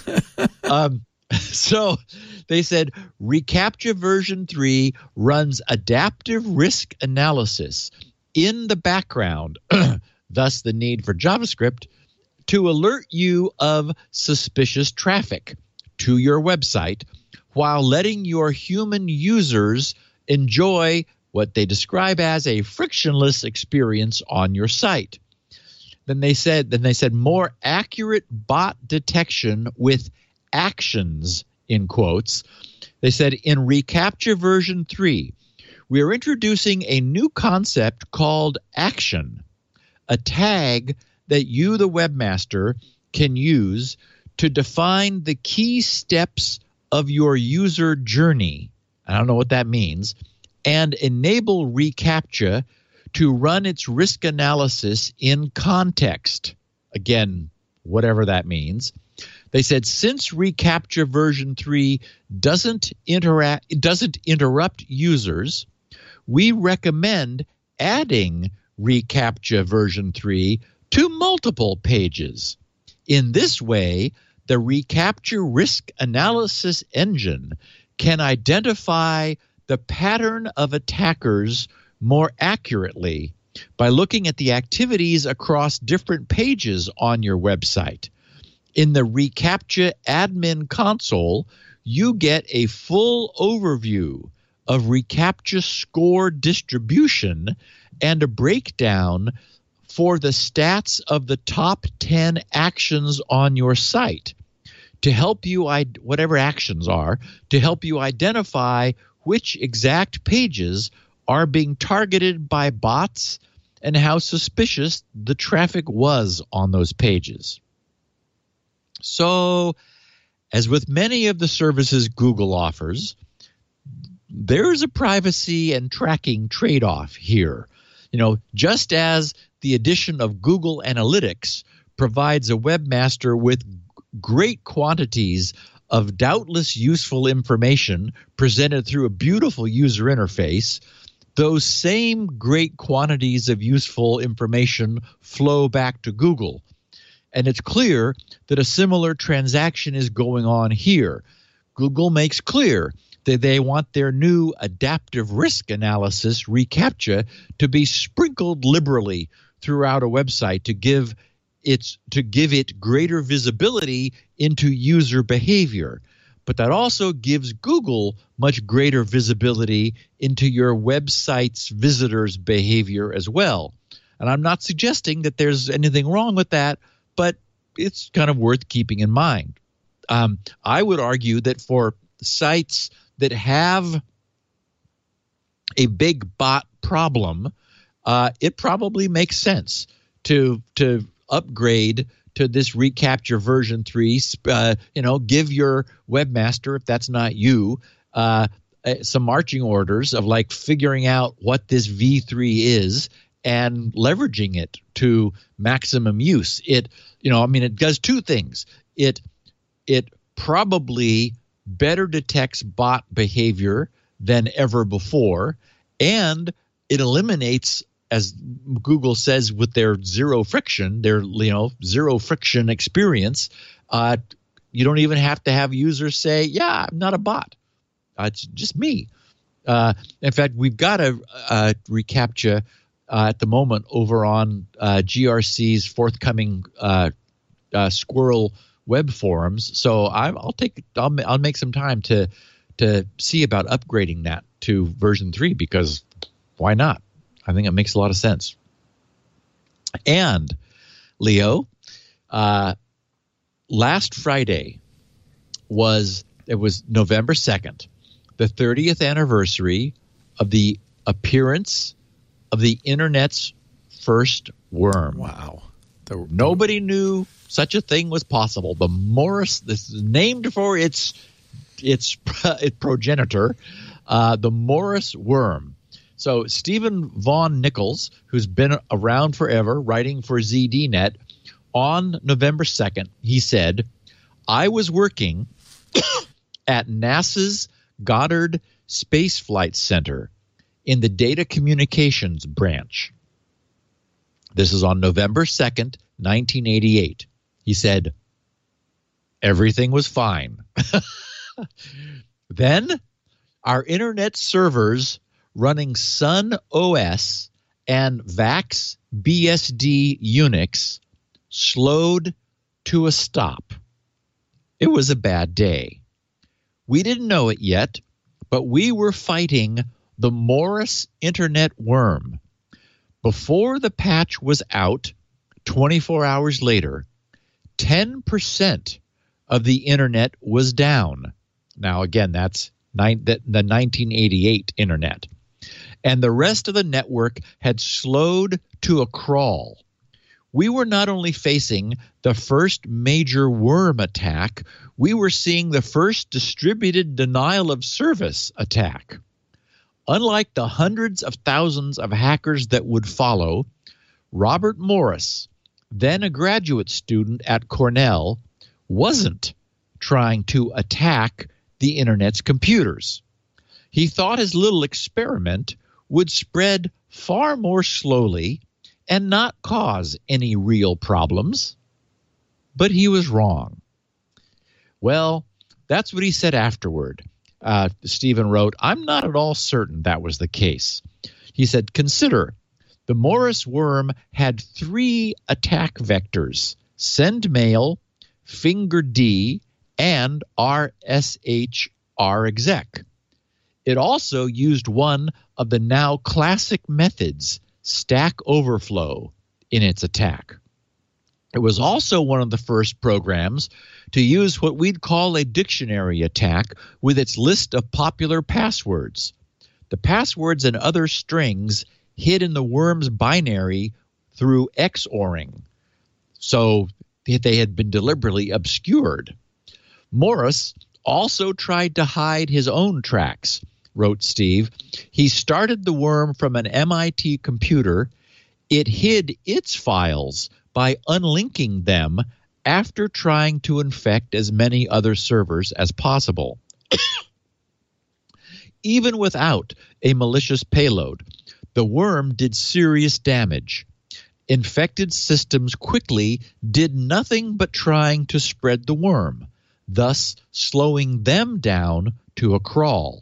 Speaker 4: So they said reCAPTCHA version 3 runs adaptive risk analysis in the background, thus the need for JavaScript, to alert you of suspicious traffic to your website while letting your human users enjoy what they describe as a frictionless experience on your site. Then they said more accurate bot detection with actions, in quotes. They said in reCAPTCHA version 3, we are introducing a new concept called action, a tag that you, the webmaster, can use to define the key steps of your user journey. I don't know what that means. And enable reCAPTCHA to run its risk analysis in context. Again, whatever that means. They said since reCAPTCHA version 3 doesn't interrupt users, we recommend adding reCAPTCHA version 3 to multiple pages. In this way, the reCAPTCHA risk analysis engine can identify the pattern of attackers more accurately by looking at the activities across different pages on your website. In the reCAPTCHA admin console, you get a full overview of reCAPTCHA score distribution and a breakdown for the stats of the top 10 actions on your site to help you, whatever actions are, to help you identify which exact pages are being targeted by bots and how suspicious the traffic was on those pages. So as with many of the services Google offers, there's a privacy and tracking trade-off here. Just as the addition of Google Analytics provides a webmaster with great quantities of doubtless useful information presented through a beautiful user interface, those same great quantities of useful information flow back to Google. And it's clear that a similar transaction is going on here. Google makes clear that they want their new adaptive risk analysis, reCAPTCHA, to be sprinkled liberally throughout a website to give it greater visibility into user behavior. But that also gives Google much greater visibility into your website's visitors' behavior as well. And I'm not suggesting that there's anything wrong with that, but it's kind of worth keeping in mind. I would argue that for sites that have a big bot problem, it probably makes sense to upgrade to this reCAPTCHA version 3. Give your webmaster, if that's not you, some marching orders of like figuring out what this V3 is and leveraging it to maximum use. It does two things. It probably better detects bot behavior than ever before, and it eliminates, as Google says, with their zero friction experience. You don't even have to have users say, "Yeah, I'm not a bot. It's just me." In fact, we've got a reCAPTCHA at the moment over on GRC's forthcoming Squirrel web forums. So I'll make some time to see about upgrading that to version 3, because why not? I think it makes a lot of sense. And Leo, last Friday was November 2nd, the 30th anniversary of the appearance of the internet's first worm.
Speaker 1: Wow.
Speaker 4: Nobody knew such a thing was possible. The Morris, this is named for its progenitor, the Morris worm. So Stephen Von Nichols, who's been around forever, writing for ZDNet, on November 2nd, he said, "I was working at NASA's Goddard Space Flight Center in the Data Communications branch." This is on November 2nd, 1988. He said, "Everything was fine." Then our internet servers running Sun OS and VAX BSD Unix slowed to a stop. It was a bad day. We didn't know it yet, but we were fighting the Morris Internet worm. Before the patch was out, 24 hours later, 10% of the internet was down. Now, again, that's the 1988 internet. And the rest of the network had slowed to a crawl. We were not only facing the first major worm attack, we were seeing the first distributed denial of service attack. Unlike the hundreds of thousands of hackers that would follow, Robert Morris, then a graduate student at Cornell, wasn't trying to attack the internet's computers. He thought his little experiment would spread far more slowly and not cause any real problems. But he was wrong. Well, that's what he said afterward. Stephen wrote, "I'm not at all certain that was the case." He said, "Consider, the Morris worm had 3 attack vectors: send mail, finger D, and RSH RExec. It also used one of the now classic methods, Stack Overflow, in its attack. It was also one of the first programs to use what we'd call a dictionary attack with its list of popular passwords. The passwords and other strings hid in the worm's binary through XORing, so they had been deliberately obscured. Morris also tried to hide his own tracks, wrote Steve. He started the worm from an MIT computer. It hid its files by unlinking them after trying to infect as many other servers as possible. Even without a malicious payload, the worm did serious damage. Infected systems quickly did nothing but trying to spread the worm, thus slowing them down to a crawl.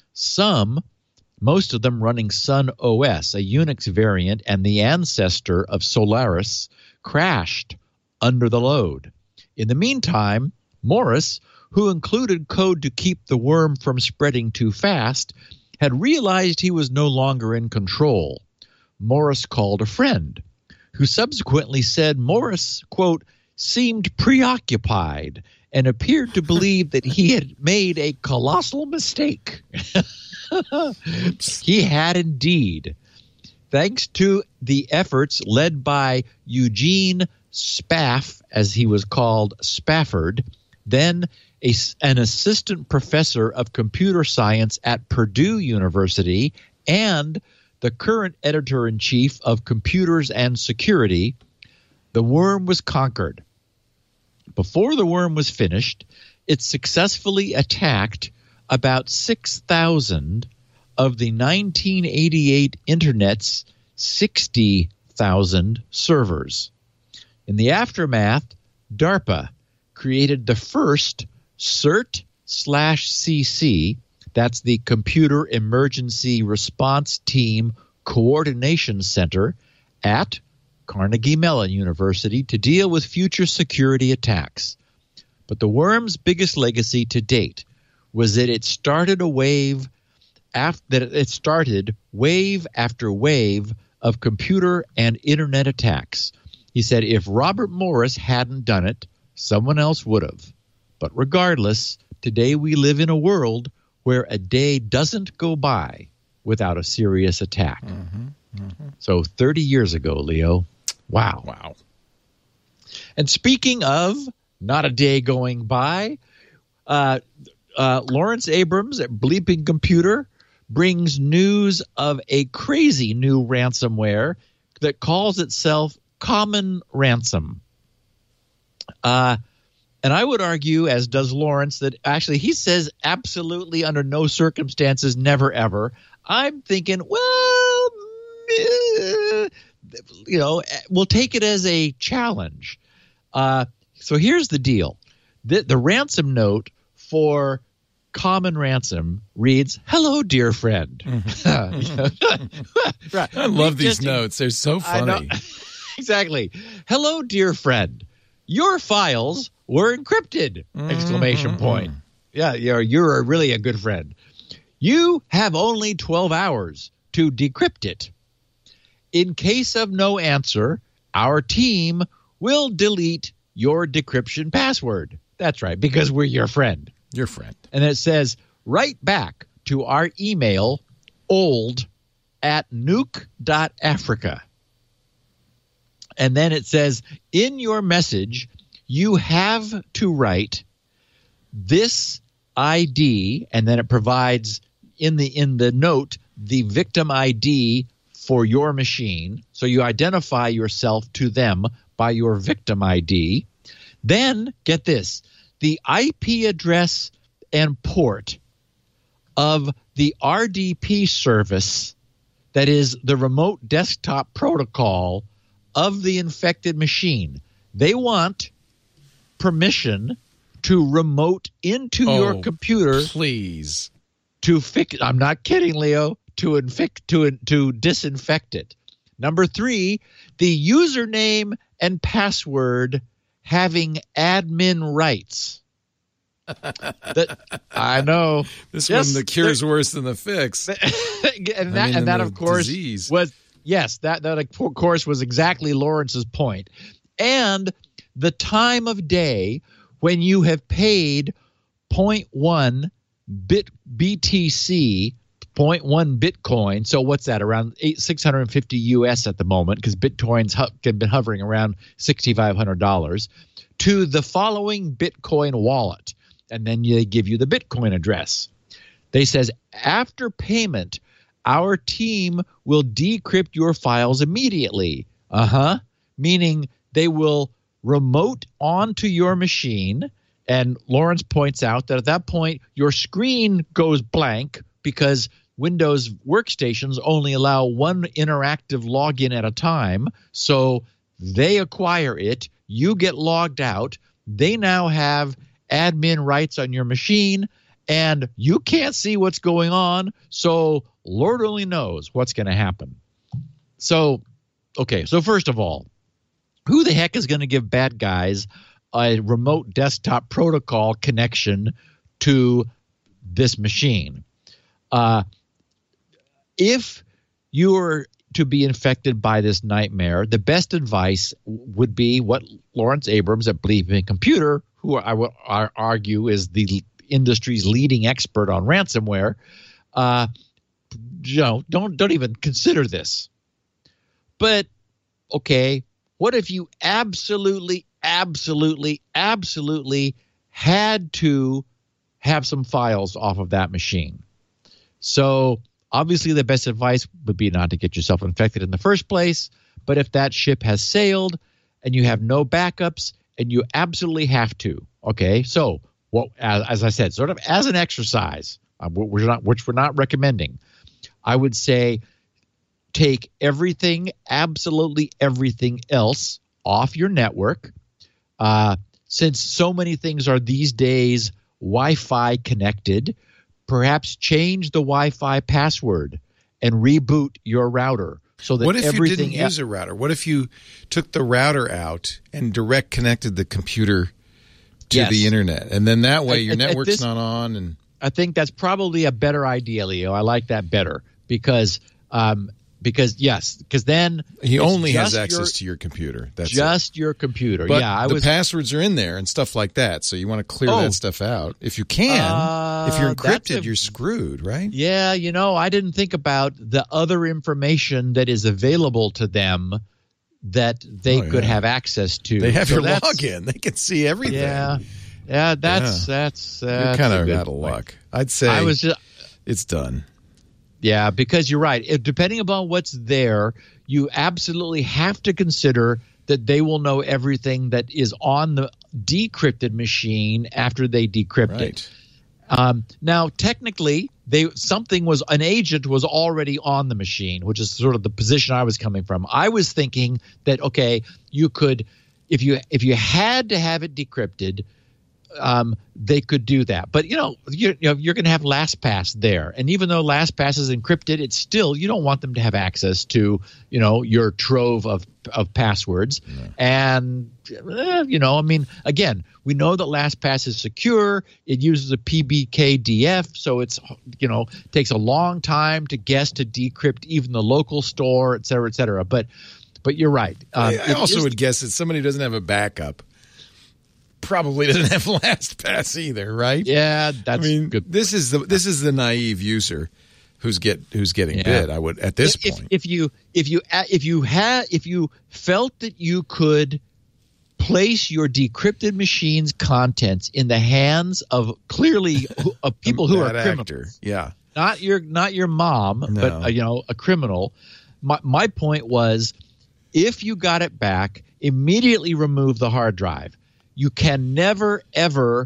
Speaker 4: Most of them running Sun OS, a Unix variant and the ancestor of Solaris, crashed under the load. In the meantime, Morris, who included code to keep the worm from spreading too fast, had realized he was no longer in control. Morris called a friend, who subsequently said Morris, quote, seemed preoccupied and appeared to believe that he had made a colossal mistake. He had indeed. Thanks to the efforts led by Eugene Spaff, as he was called, Spafford, then an assistant professor of computer science at Purdue University and the current editor-in-chief of Computers and Security, the worm was conquered. Before the worm was finished, it successfully attacked about 6,000 of the 1988 Internet's 60,000 servers. In the aftermath, DARPA created the first CERT/CC, that's the Computer Emergency Response Team Coordination Center at Carnegie Mellon University to deal with future security attacks. But the worm's biggest legacy to date was that it started wave after wave of computer and internet attacks. He said if Robert Morris hadn't done it, someone else would have. But regardless, today we live in a world where a day doesn't go by without a serious attack. So 30 years ago, Leo. Wow. And speaking of not a day going by, Lawrence Abrams at Bleeping Computer brings news of a crazy new ransomware that calls itself Common Ransom. And I would argue, as does Lawrence, that actually he says absolutely under no circumstances, never ever. I'm thinking, well, we'll take it as a challenge. So here's the deal. The ransom note for Common Ransom reads, "Hello, dear friend." Right.
Speaker 1: I love these notes. They're so funny.
Speaker 4: Exactly. "Hello, dear friend. Your files were encrypted!" Exclamation point. Yeah, you're really a good friend. "You have only 12 hours to decrypt it. In case of no answer, our team will delete your decryption password." That's right, because we're your friend.
Speaker 1: Your friend.
Speaker 4: And it says, write back to our email, old@nuke.africa. And then it says, in your message, you have to write this ID, and then it provides in the note the victim ID for your machine. So you identify yourself to them by your victim ID. Then, get this, the IP address and port of the RDP service, that is the remote desktop protocol of the infected machine. They want permission to remote into your computer.
Speaker 1: Please.
Speaker 4: To fix. I'm not kidding, Leo. To disinfect it. Number 3, the username and password having admin rights. I know.
Speaker 1: This one, the cure is worse than the fix.
Speaker 4: that of course
Speaker 1: disease.
Speaker 4: Was that of course was exactly Lawrence's point. And the time of day when you have paid 0.1 BTC, 0.1 Bitcoin. So what's that? Around 650 US at the moment, because Bitcoin's been hovering around $6,500 to the following Bitcoin wallet. and then they give you the Bitcoin address. They says, after payment, our team will decrypt your files immediately. Meaning they will remote onto your machine. And Lawrence points out that at that point, your screen goes blank because Windows workstations only allow one interactive login at a time. So they acquire it. You get logged out. They now have admin rights on your machine, and you can't see what's going on. So Lord only knows what's going to happen. So, okay, so first of all, who the heck is going to give bad guys a remote desktop protocol connection to this machine? If you're to be infected by this nightmare, the best advice would be what Lawrence Abrams at Bleeping Computer, who I would argue is the industry's leading expert on ransomware, don't even consider this. But okay, what if you absolutely had to have some files off of that machine? So obviously the best advice would be not to get yourself infected in the first place. But if that ship has sailed and you have no backups and you absolutely have to, okay, so what, as I said, sort of as an exercise, which we're not recommending, I would say take everything, absolutely everything else off your network. Since so many things are these days Wi-Fi connected, perhaps change the Wi-Fi password and reboot your router so that everything.
Speaker 1: What if you didn't use a router? What if you took the router out and direct connected the computer to the internet, and then that way your network's not on? And
Speaker 4: I think that's probably a better idea, Leo. I like that better because then
Speaker 1: he only has access to your computer. That's
Speaker 4: just your computer.
Speaker 1: But the passwords are in there and stuff like that. So you want to clear that stuff out if you can. If you're encrypted, you're screwed, right?
Speaker 4: Yeah, I didn't think about the other information that is available to them that they could have access to.
Speaker 1: They have your login. They can see everything.
Speaker 4: Yeah. That's
Speaker 1: you're kind of out of luck. I'd say it's done.
Speaker 4: Yeah, because you're right. Depending upon what's there, you absolutely have to consider that they will know everything that is on the decrypted machine after they decrypt it. Now, technically, an agent was already on the machine, which is sort of the position I was coming from. I was thinking that, okay, you could, if you had to have it decrypted, they could do that. But you're going to have LastPass there, and even though LastPass is encrypted, it's still, you don't want them to have access to your trove of passwords. No. And again, we know that LastPass is secure. It uses a PBKDF, so it's takes a long time to decrypt even the local store, et cetera, et cetera. But you're right.
Speaker 1: I also would guess that somebody who doesn't have a backup probably doesn't have LastPass either, right?
Speaker 4: Yeah, that's good.
Speaker 1: This is the naive user who's getting bit. I would at this point.
Speaker 4: If you felt that you could place your decrypted machine's contents in the hands of people who are criminals, not your mom, but a criminal. My point was, if you got it back, immediately remove the hard drive. You can never, ever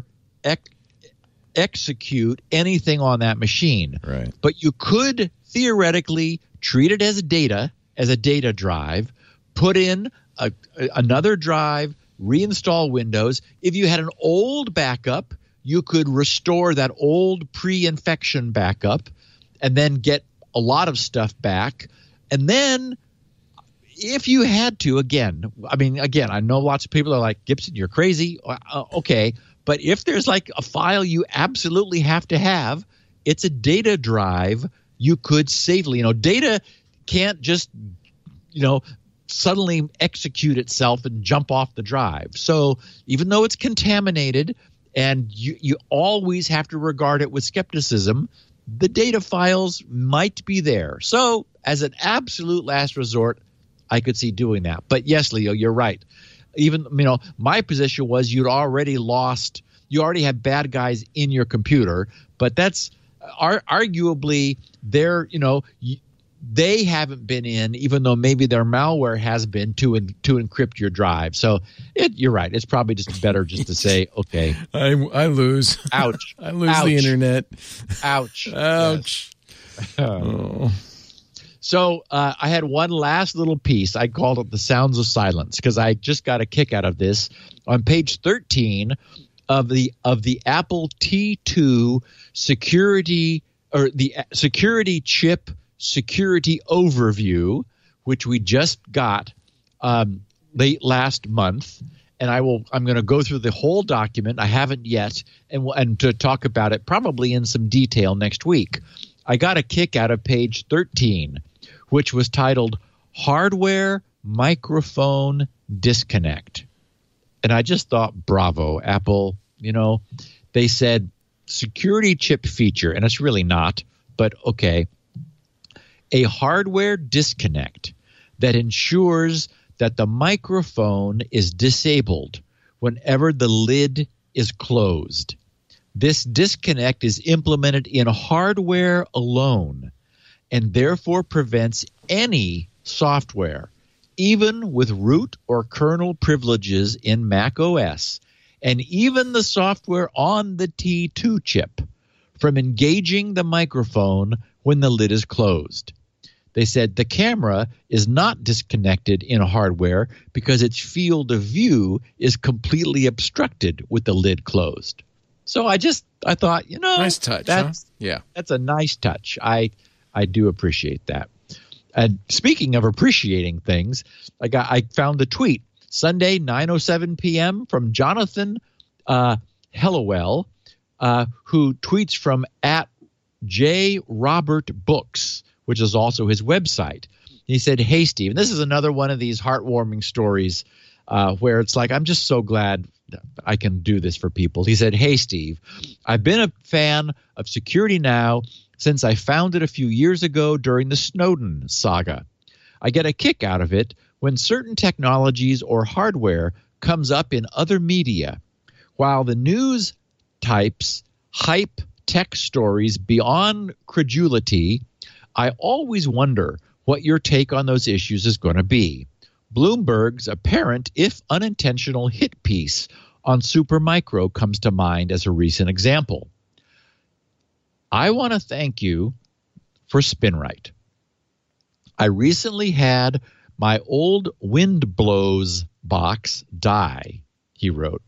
Speaker 4: execute anything on that machine.
Speaker 1: Right.
Speaker 4: But you could theoretically treat it as a data drive, put in another drive, reinstall Windows. If you had an old backup, you could restore that old pre-infection backup and then get a lot of stuff back. And then if you had to, again, I know lots of people are like, Gibson, you're crazy. Okay. But if there's like a file you absolutely have to have, it's a data drive. You could safely, data can't just, suddenly execute itself and jump off the drive. So even though it's contaminated and you always have to regard it with skepticism, the data files might be there. So as an absolute last resort, I could see doing that. But yes, Leo, you're right. Even, my position was you'd already lost you already have bad guys in your computer, but that's arguably they haven't been in, even though maybe their malware has been to encrypt your drive. So you're right. It's probably just better just to say, okay.
Speaker 1: I lose.
Speaker 4: Ouch.
Speaker 1: I lose the internet.
Speaker 4: Ouch.
Speaker 1: Ouch.
Speaker 4: Yes. Oh. So I had one last little piece. I called it The Sounds of Silence because I just got a kick out of this. On page 13 of the Apple T2 security, or the security chip security overview, which we just got late last month, and I'm going to go through the whole document. I haven't yet, and to talk about it probably in some detail next week. I got a kick out of page 13, which was titled Hardware Microphone Disconnect. And I just thought, bravo, Apple. They said security chip feature, and it's really not, but okay. A hardware disconnect that ensures that the microphone is disabled whenever the lid is closed. This disconnect is implemented in hardware alone and therefore prevents any software, even with root or kernel privileges in Mac OS, and even the software on the T2 chip, from engaging the microphone when the lid is closed. They said the camera is not disconnected in hardware because its field of view is completely obstructed with the lid closed. So I thought,
Speaker 1: nice touch. Yeah,
Speaker 4: that's a nice touch. I do appreciate that. And speaking of appreciating things, I found the tweet Sunday 9:07 p.m. from Jonathan Hellowell, who tweets from @JRobertBooks, which is also his website. He said, "Hey, Steve," and this is another one of these heartwarming stories where it's like, I'm just so glad I can do this for people. He said, "Hey, Steve, I've been a fan of Security Now since I found it a few years ago during the Snowden saga. I get a kick out of it when certain technologies or hardware comes up in other media. While the news types hype tech stories beyond credulity, I always wonder what your take on those issues is going to be. Bloomberg's apparent, if unintentional, hit piece on Supermicro comes to mind as a recent example. I want to thank you for SpinRite. I recently had my old Windblows box die," he wrote.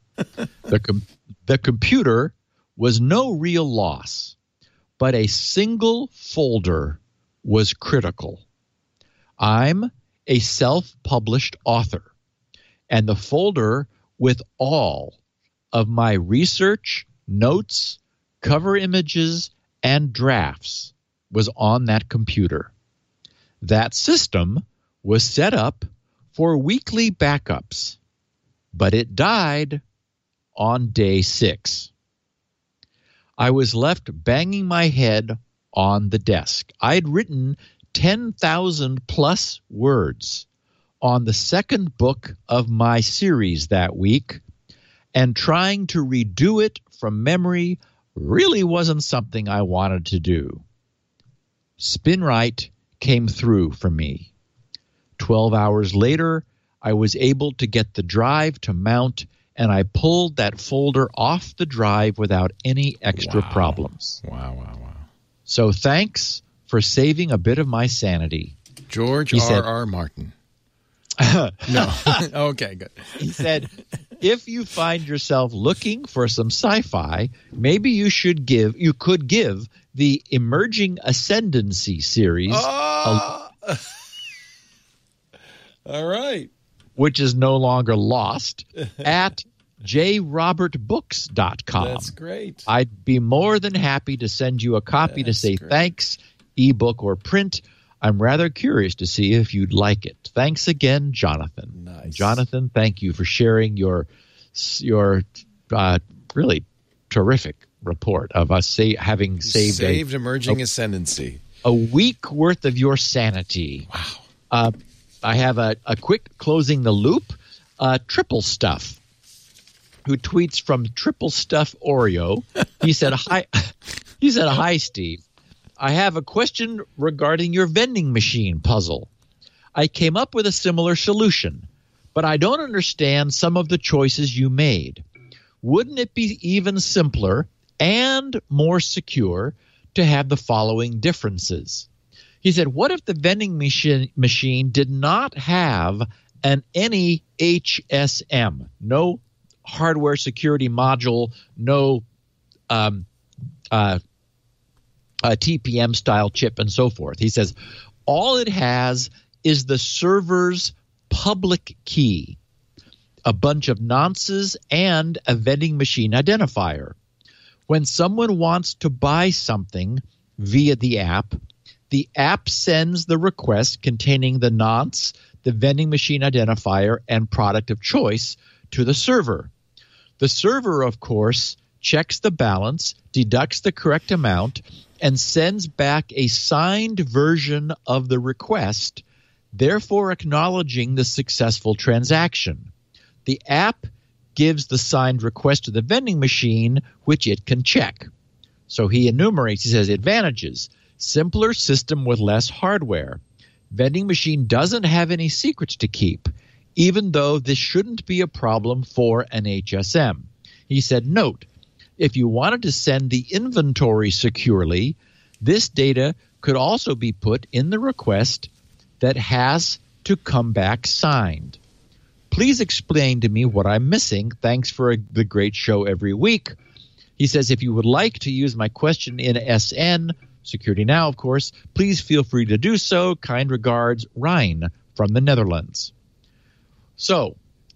Speaker 4: The computer was no real loss, but a single folder was critical. I'm a self-published author, and the folder with all of my research, notes, cover images, and drafts was on that computer. That system was set up for weekly backups, but it died on day 6. I was left banging my head on the desk. I'd written 10,000 plus words on the second book of my series that week, and trying to redo it from memory really wasn't something I wanted to do. SpinRite came through for me. 12 hours later, I was able to get the drive to mount, and I pulled that folder off the drive without any extra problems.
Speaker 1: Wow.
Speaker 4: So thanks for saving a bit of my sanity.
Speaker 1: George R.R. Martin. No. Okay, good.
Speaker 4: He said, if you find yourself looking for some sci-fi, maybe you could give the Emerging Ascendancy series
Speaker 1: all right,
Speaker 4: which is no longer lost, at jrobertbooks.com.
Speaker 1: That's great.
Speaker 4: I'd be more than happy to send you a copy to say thanks, ebook or print. I'm rather curious to see if you'd like it. Thanks again, Jonathan.
Speaker 1: Nice.
Speaker 4: Jonathan, thank you for sharing your really terrific report of us having saved
Speaker 1: Emerging Ascendancy.
Speaker 4: A week worth of your sanity.
Speaker 1: Wow.
Speaker 4: I have a quick closing the loop. Triple Stuff who tweets from Triple Stuff Oreo. He said, hi, Steve. I have a question regarding your vending machine puzzle. I came up with a similar solution, but I don't understand some of the choices you made. Wouldn't it be even simpler and more secure to have the following differences? He said, what if the vending machine did not have an NEHSM, no hardware security module, no TPM style chip, and so forth? He says, all it has is the server's public key, a bunch of nonces, and a vending machine identifier. When someone wants to buy something via the app sends the request containing the nonce, the vending machine identifier, and product of choice to the server. The server, of course, checks the balance, deducts the correct amount, and sends back a signed version of the request, therefore acknowledging the successful transaction. The app gives the signed request to the vending machine, which it can check. So he enumerates, he says, advantages: simpler system with less hardware. Vending machine doesn't have any secrets to keep, even though this shouldn't be a problem for an HSM. He said, note, if you wanted to send the inventory securely, this data could also be put in the request that has to come back signed. Please explain to me what I'm missing. Thanks for the great show every week. He says, if you would like to use my question in SN, Security Now, of course, please feel free to do so. Kind regards, Ryan from the Netherlands. So,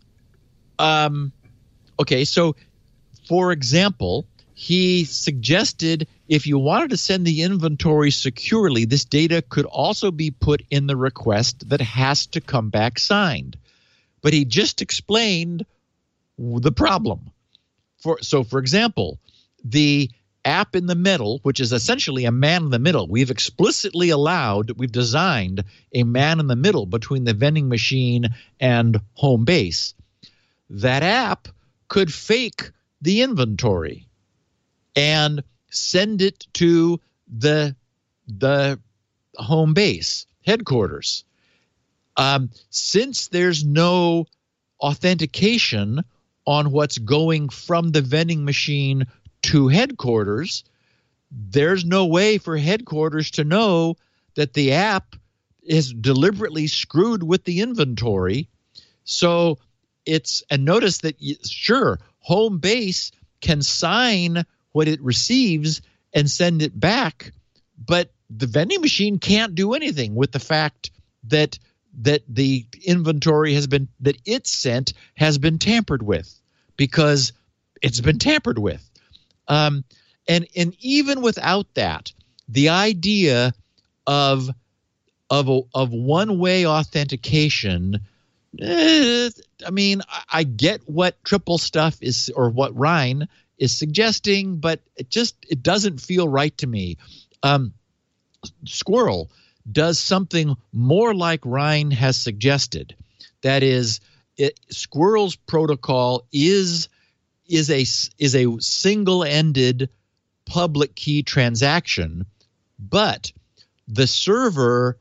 Speaker 4: so for example, he suggested if you wanted to send the inventory securely, this data could also be put in the request that has to come back signed. But he just explained the problem. For example, the app in the middle, which is essentially a man in the middle, we've designed a man in the middle between the vending machine and home base. That app could fake the inventory and send it to the home base headquarters. Since there's no authentication on what's going from the vending machine to headquarters, there's no way for headquarters to know that the app is deliberately screwed with the inventory. So and notice that, sure, home base can sign what it receives and send it back, but the vending machine can't do anything with the fact that the inventory that it sent has been tampered with, because it's been tampered with. And even without that, the idea of one-way authentication, I get what Triple Stuff is, or what Ryan is suggesting, but it doesn't feel right to me. Squirrel does something more like Ryan has suggested. That is, Squirrel's protocol is a single-ended public key transaction, but the server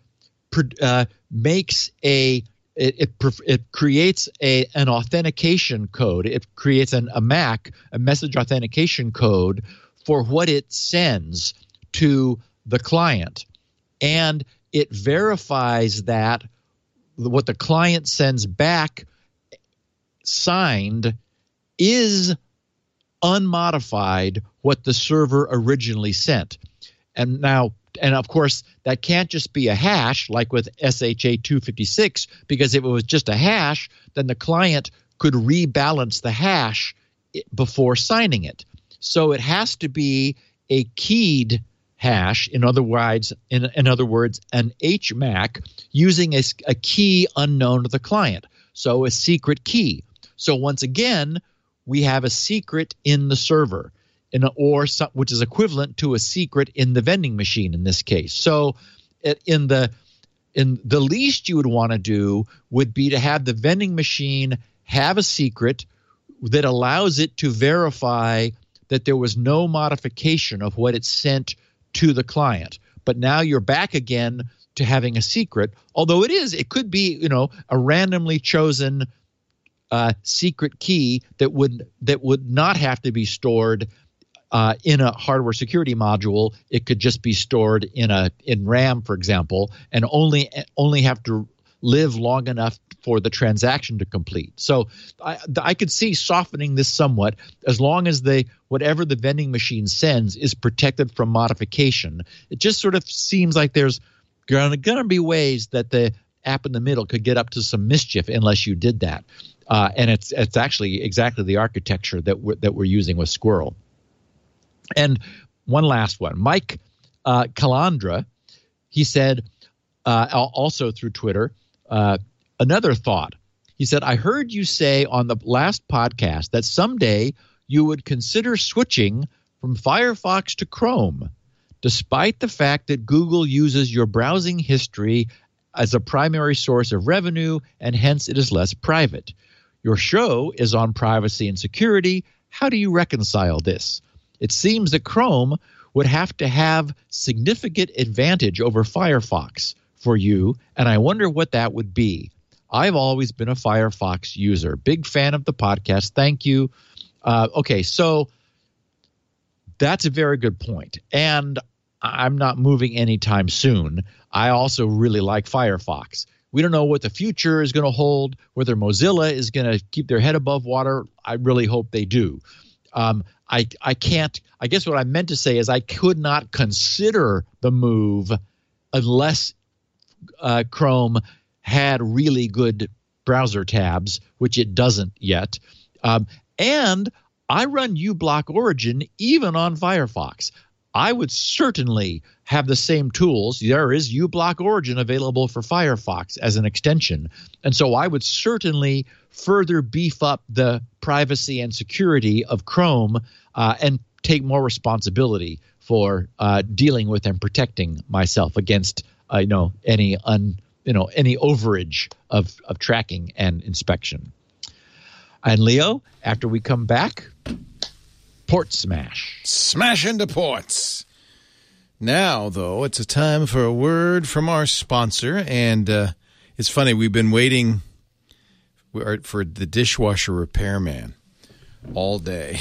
Speaker 4: it creates an authentication code. It creates a message authentication code for what it sends to the client, and it verifies that what the client sends back signed is unmodified what the server originally sent. And of course, that can't just be a hash like with SHA-256, because if it was just a hash, then the client could rebalance the hash before signing it. So it has to be a keyed hash, in other words, an HMAC, using a key unknown to the client, so a secret key. So once again, we have a secret in the server, which is equivalent to a secret in the vending machine in this case. So in the least you would want to do would be to have the vending machine have a secret that allows it to verify that there was no modification of what it sent to the client. But now you're back again to having a secret, although it could be, a randomly chosen secret key that would not have to be stored in a hardware security module. It could just be stored in RAM, for example, and only have to live long enough for the transaction to complete. So I could see softening this somewhat, as long as whatever the vending machine sends is protected from modification. It just sort of seems like there's going to be ways that the app in the middle could get up to some mischief unless you did that. And it's actually exactly the architecture that we're using with Squirrel. And one last one, Mike Calandra, he said, also through Twitter, another thought. He said, I heard you say on the last podcast that someday you would consider switching from Firefox to Chrome, despite the fact that Google uses your browsing history as a primary source of revenue, and hence it is less private. Your show is on privacy and security. How do you reconcile this? It seems that Chrome would have to have significant advantage over Firefox for you, and I wonder what that would be. I've always been a Firefox user. Big fan of the podcast. Thank you. Okay, so that's a very good point. And I'm not moving anytime soon. I also really like Firefox. We don't know what the future is going to hold, whether Mozilla is going to keep their head above water. I really hope they do. I guess what I meant to say is I could not consider the move unless Chrome had really good browser tabs, which it doesn't yet. And I run uBlock Origin even on Firefox. I would certainly have the same tools. There is uBlock Origin available for Firefox as an extension. And so I would certainly further beef up the privacy and security of Chrome and take more responsibility for dealing with and protecting myself against any overage of tracking and inspection. And Leo, after we come back, Port Smash.
Speaker 1: Smash into ports. Now, though, it's a time for a word from our sponsor. And it's funny, we've been waiting for the dishwasher repairman all day.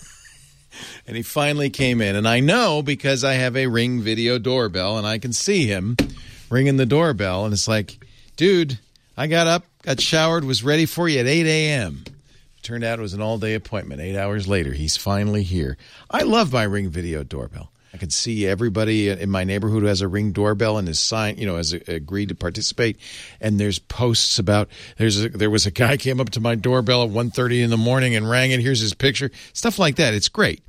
Speaker 1: And he finally came in. And I know because I have a Ring video doorbell, and I can see him ringing the doorbell. And it's like, dude, I got up, got showered, was ready for you at 8 a.m., Turned out it was an all-day appointment. 8 hours later, he's finally here. I love my Ring video doorbell. I can see everybody in my neighborhood who has a Ring doorbell and has agreed to participate. And there's posts about there was a guy came up to my doorbell at 1:30 in the morning and rang it. Here's his picture. Stuff like that. It's great.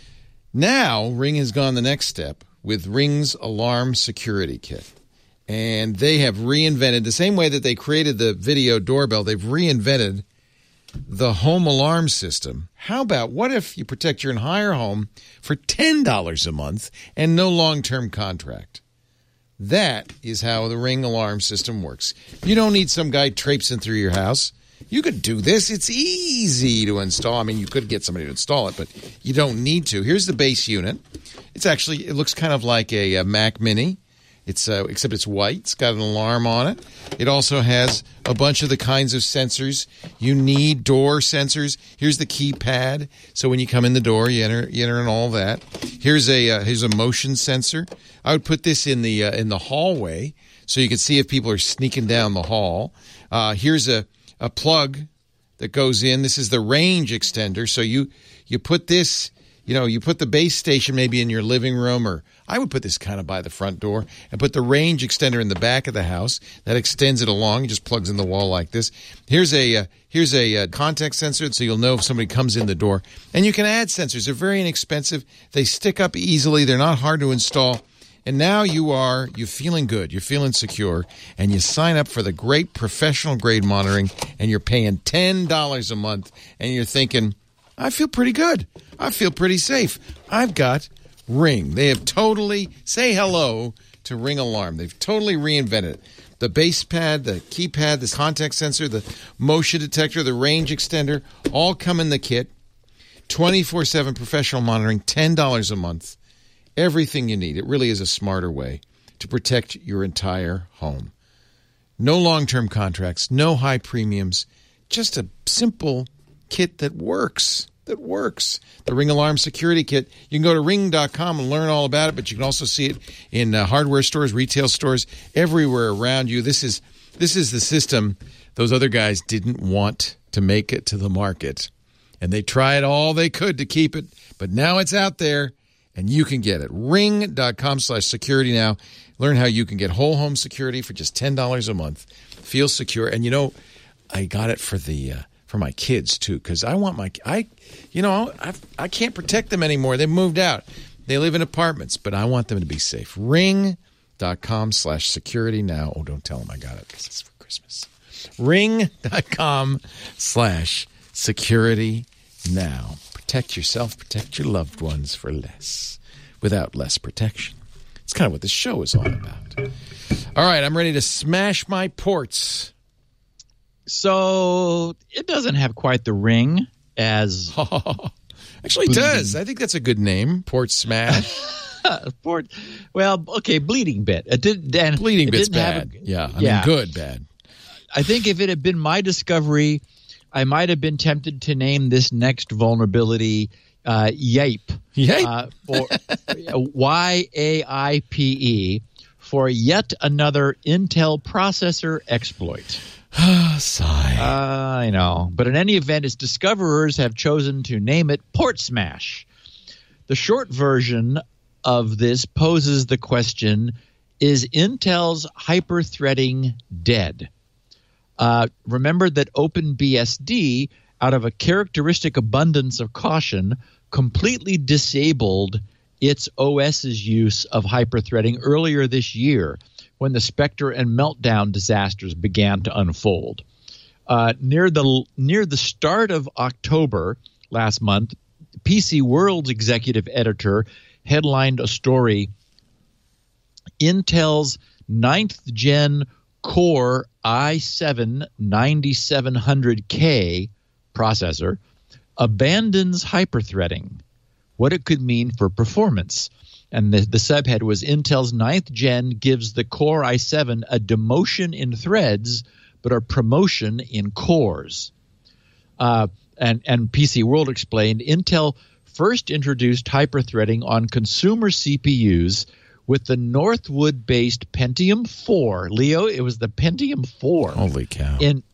Speaker 1: Now, Ring has gone the next step with Ring's Alarm Security Kit. And they have reinvented, the same way that they created the video doorbell, they've reinvented the home alarm system. How about, what if you protect your entire home for $10 a month and no long-term contract? That is how the Ring alarm system works. You don't need some guy traipsing through your house. You could do this. It's easy to install. I mean, you could get somebody to install it, but you don't need to. Here's the base unit. It looks kind of like a Mac Mini. Except it's white. It's got an alarm on it. It also has a bunch of the kinds of sensors you need. Door sensors. Here's the keypad. So when you come in the door, you enter in all that. Here's a motion sensor. I would put this in the hallway so you can see if people are sneaking down the hall. Here's a plug that goes in. This is the range extender. So you put this. You put the base station maybe in your living room, or I would put this kind of by the front door and put the range extender in the back of the house. That extends it along. It just plugs in the wall like this. Here's a contact sensor, so you'll know if somebody comes in the door. And you can add sensors. They're very inexpensive. They stick up easily. They're not hard to install. And now you're feeling good. You're feeling secure. And you sign up for the great professional grade monitoring, and you're paying $10 a month. And you're thinking, I feel pretty good. I feel pretty safe. I've got Ring. They have totally, say hello to Ring Alarm. They've totally reinvented it. the base pad, the keypad, the contact sensor, the motion detector, the range extender, all come in the kit. 24/7 professional monitoring, $10 a month. Everything you need. It really is a smarter way to protect your entire home. No long-term contracts, no high premiums, just a simple kit that works. The Ring Alarm Security Kit. You can go to ring.com and learn all about it, but you can also see it in hardware stores, retail stores, everywhere around you. This is the system those other guys didn't want to make it to the market. And they tried all they could to keep it, but now it's out there, and you can get it. Ring.com/security now. Learn how you can get whole home security for just $10 a month. Feel secure. And, I got it for my kids, too, because I want I can't protect them anymore. They've moved out. They live in apartments, but I want them to be safe. Ring.com/security now. Oh, don't tell them I got it because it's for Christmas. Ring.com/security now. Protect yourself, protect your loved ones without less protection. It's kind of what this show is all about. All right, I'm ready to smash my ports.
Speaker 4: So it doesn't have quite the ring as...
Speaker 1: Actually, it does. I think that's a good name, Port Smash.
Speaker 4: Bleeding Bit.
Speaker 1: Bleeding Bit's bad. Good, bad.
Speaker 4: I think if it had been my discovery, I might have been tempted to name this next vulnerability YAIPE.
Speaker 1: YAIPE?
Speaker 4: For YAIPE, for yet another Intel processor exploit.
Speaker 1: Sigh.
Speaker 4: I know. But in any event, its discoverers have chosen to name it Port Smash. The short version of this poses the question, is Intel's hyper-threading dead? Remember that OpenBSD, out of a characteristic abundance of caution, completely disabled its OS's use of hyper-threading earlier this year when the Spectre and Meltdown disasters began to unfold. Near the start of October last month, PC World's executive editor headlined a story, Intel's 9th Gen Core i7-9700K processor abandons hyperthreading, what it could mean for performance. And the subhead was Intel's 9th Gen gives the Core i7 a demotion in threads, but a promotion in cores. And PC World explained Intel first introduced hyperthreading on consumer CPUs with the Northwood-based Pentium 4. Leo, it was the Pentium 4.
Speaker 1: Holy cow.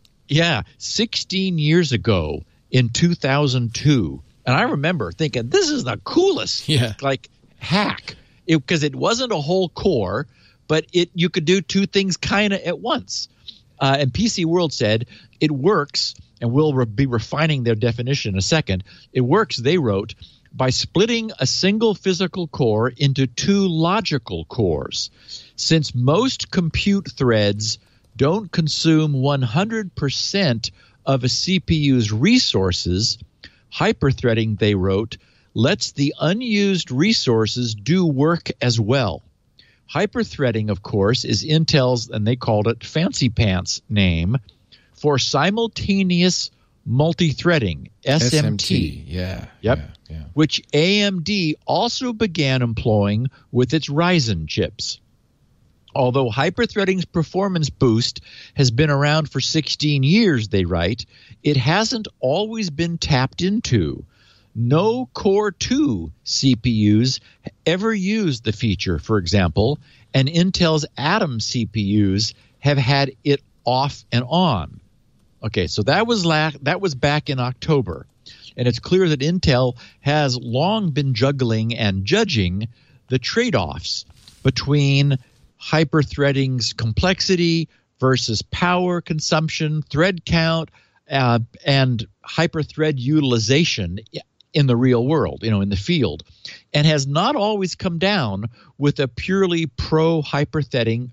Speaker 4: 16 years ago in 2002. And I remember thinking, this is the coolest hack. Because it wasn't a whole core, but you could do two things kind of at once. And PC World said it works, and we'll be refining their definition in a second. It works, they wrote, by splitting a single physical core into two logical cores. Since most compute threads don't consume 100% of a CPU's resources, hyperthreading, they wrote, lets the unused resources do work as well. Hyperthreading, of course, is Intel's, and they called it fancy pants name, for simultaneous multi-threading, SMT.
Speaker 1: Yeah.
Speaker 4: Yep.
Speaker 1: Yeah.
Speaker 4: Which AMD also began employing with its Ryzen chips. Although hyperthreading's performance boost has been around for 16 years, they write, it hasn't always been tapped into. No Core 2 CPUs ever used the feature, for example, and Intel's Atom CPUs have had it off and on. Okay, so that was back in October, and it's clear that Intel has long been juggling and judging the trade-offs between hyperthreading's complexity versus power consumption, thread count, and hyperthread utilization in the real world, in the field, and has not always come down with a purely pro-hyperthreading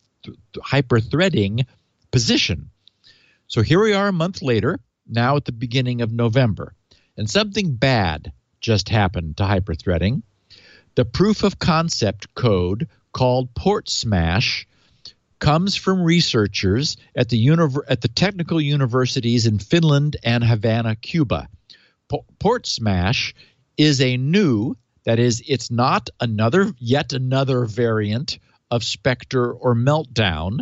Speaker 4: position. So here we are a month later, now at the beginning of November, and something bad just happened to hyperthreading. The proof of concept code called Port Smash comes from researchers at the technical universities in Finland and Havana, Cuba. Port Smash is it's not yet another variant of Spectre or Meltdown,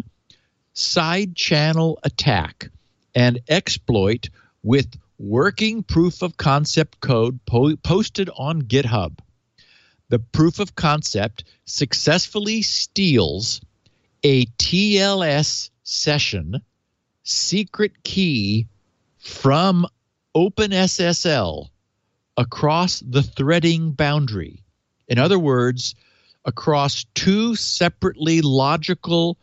Speaker 4: side channel attack and exploit with working proof of concept code posted on GitHub. The proof of concept successfully steals a TLS session secret key from OpenSSL across the threading boundary. In other words, across two logically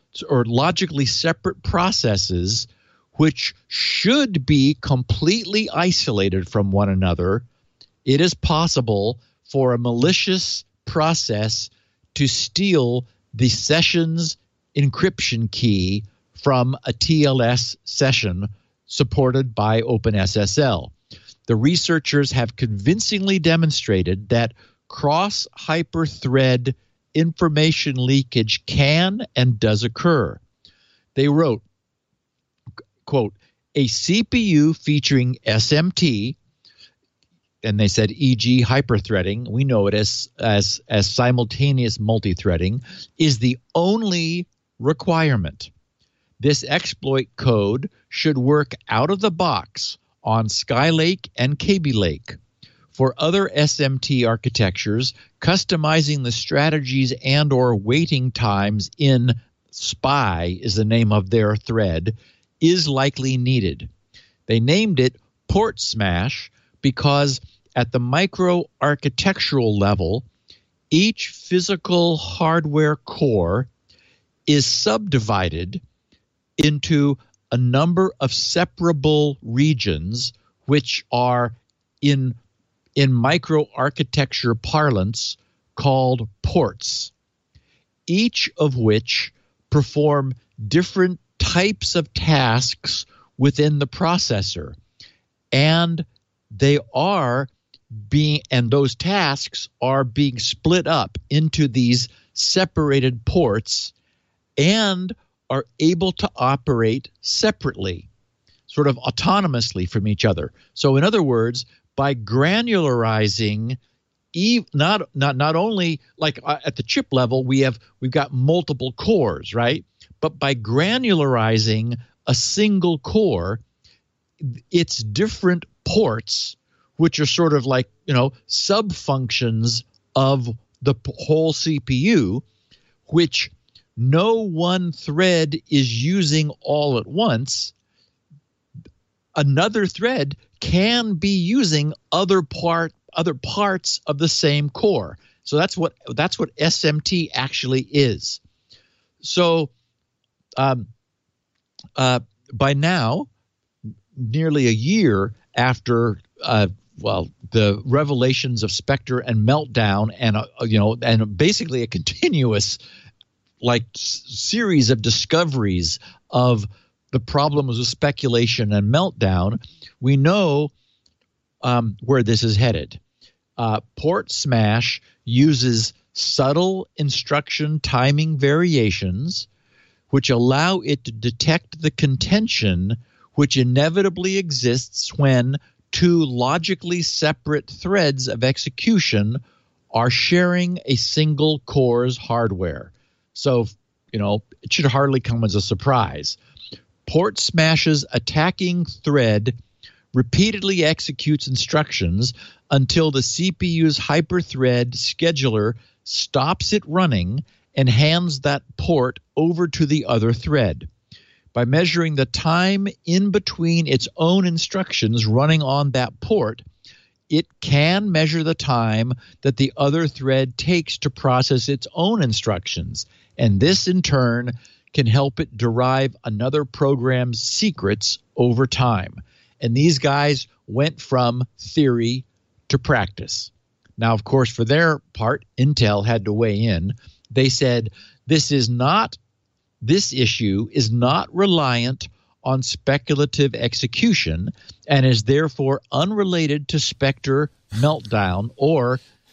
Speaker 4: separate processes which should be completely isolated from one another, it is possible for a malicious process to steal the session's encryption key from a TLS session supported by OpenSSL. The researchers have convincingly demonstrated that cross-hyperthread information leakage can and does occur. They wrote, quote, a CPU featuring SMT, and they said, e.g. hyperthreading, we know it as simultaneous multithreading, is the only requirement. This exploit code should work out of the box on Skylake and Kaby Lake. For other SMT architectures, customizing the strategies and or waiting times in SPY is the name of their thread, is likely needed. They named it Port Smash because at the microarchitectural level, each physical hardware core is subdivided into a number of separable regions which are in microarchitecture parlance called ports, each of which perform different types of tasks within the processor, and those tasks are being split up into these separated ports and are able to operate separately, sort of autonomously from each other. So in other words, by granularizing, not only like at the chip level, we've got multiple cores, right? But by granularizing a single core, it's different ports, which are sort of like, sub-functions of the whole CPU, which no one thread is using all at once. Another thread can be using other parts of the same core. So that's what SMT actually is. So by now, nearly a year after the revelations of Spectre and Meltdown, and basically a continuous series of discoveries of the problems with speculation and Meltdown, we know where this is headed. Port Smash uses subtle instruction timing variations which allow it to detect the contention which inevitably exists when two logically separate threads of execution are sharing a single core's hardware. So, it should hardly come as a surprise. Port Smash's attacking thread repeatedly executes instructions until the CPU's hyperthread scheduler stops it running and hands that port over to the other thread. By measuring the time in between its own instructions running on that port, it can measure the time that the other thread takes to process its own instructions, and this in turn can help it derive another program's secrets over time. And these guys went from theory to practice. Now, of course, for their part, Intel had to weigh in. They said this issue is not reliant on speculative execution and is therefore unrelated to Spectre, Meltdown, or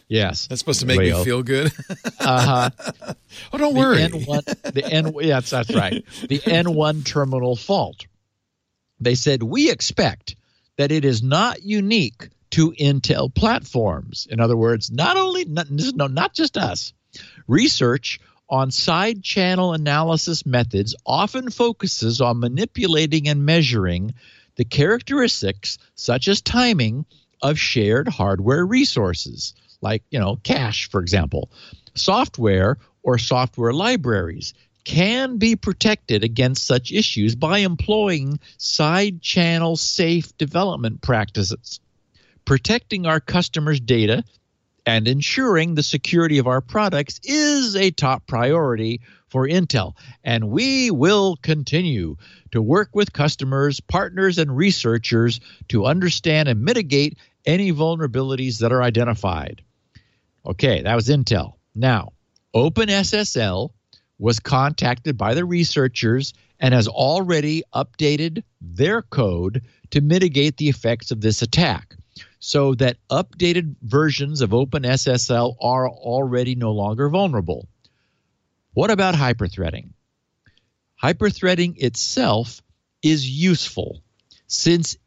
Speaker 4: Yes.
Speaker 1: That's supposed to make me feel good.
Speaker 4: Uh-huh.
Speaker 1: Oh, don't worry.
Speaker 4: Yes, that's right. The N1 terminal fault. They said, we expect that it is not unique to Intel platforms. In other words, not just us. Research on side channel analysis methods often focuses on manipulating and measuring the characteristics such as timing of shared hardware resources, like, cache, for example. Software or software libraries can be protected against such issues by employing side channel safe development practices. Protecting our customers' data and ensuring the security of our products is a top priority for Intel, and we will continue to work with customers, partners, and researchers to understand and mitigate any vulnerabilities that are identified. Okay, that was Intel. Now, OpenSSL was contacted by the researchers and has already updated their code to mitigate the effects of this attack, so that updated versions of OpenSSL are already no longer vulnerable. What about hyperthreading? Hyperthreading itself is useful since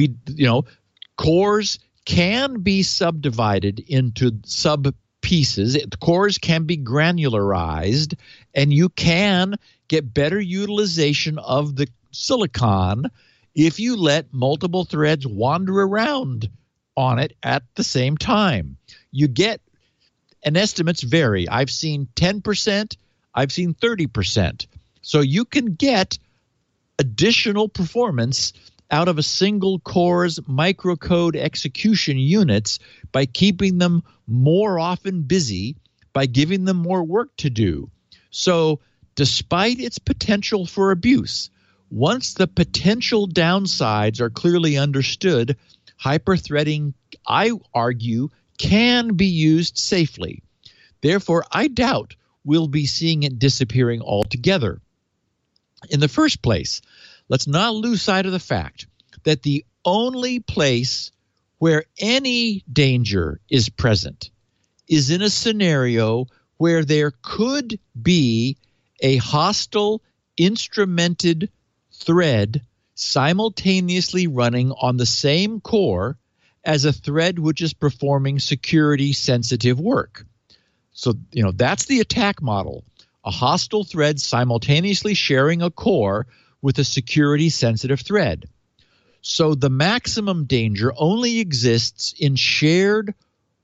Speaker 4: cores can be subdivided into sub-pieces. Cores can be granularized, and you can get better utilization of the silicon if you let multiple threads wander around on it at the same time. You get, and estimates vary. I've seen 10%, I've seen 30%. So you can get additional performance out of a single core's microcode execution units by keeping them more often busy, by giving them more work to do. So despite its potential for abuse, once the potential downsides are clearly understood, hyperthreading, I argue, can be used safely. Therefore, I doubt we'll be seeing it disappearing altogether. In the first place, let's not lose sight of the fact that the only place where any danger is present is in a scenario where there could be a hostile instrumented thread simultaneously running on the same core as a thread which is performing security sensitive work. So, that's the attack model. A hostile thread simultaneously sharing a core with a security sensitive thread. So the maximum danger only exists in shared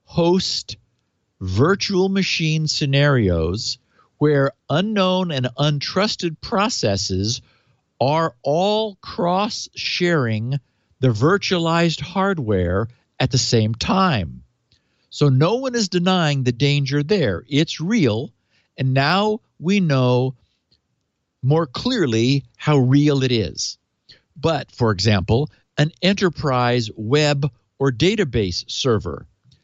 Speaker 4: host virtual machine scenarios where unknown and untrusted processes are all cross-sharing the virtualized hardware at the same time. So no one is denying the danger there. It's real, and now we know more clearly how real it is. But, for example, an enterprise web or database server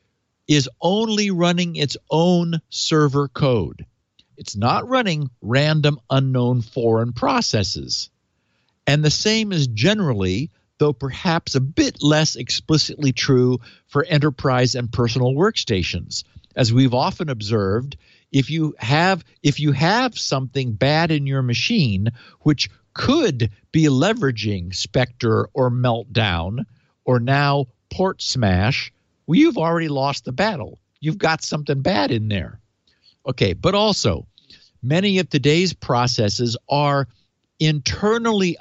Speaker 4: is only running its own server code. It's not running random unknown foreign processes. And the same is generally, though perhaps a bit less explicitly true, for enterprise and personal workstations. As we've often observed, if you have something bad in your machine, which could be leveraging Spectre or Meltdown or now Port Smash, well, you've already lost the battle. You've got something bad in there. Okay, but also, many of today's processes are internally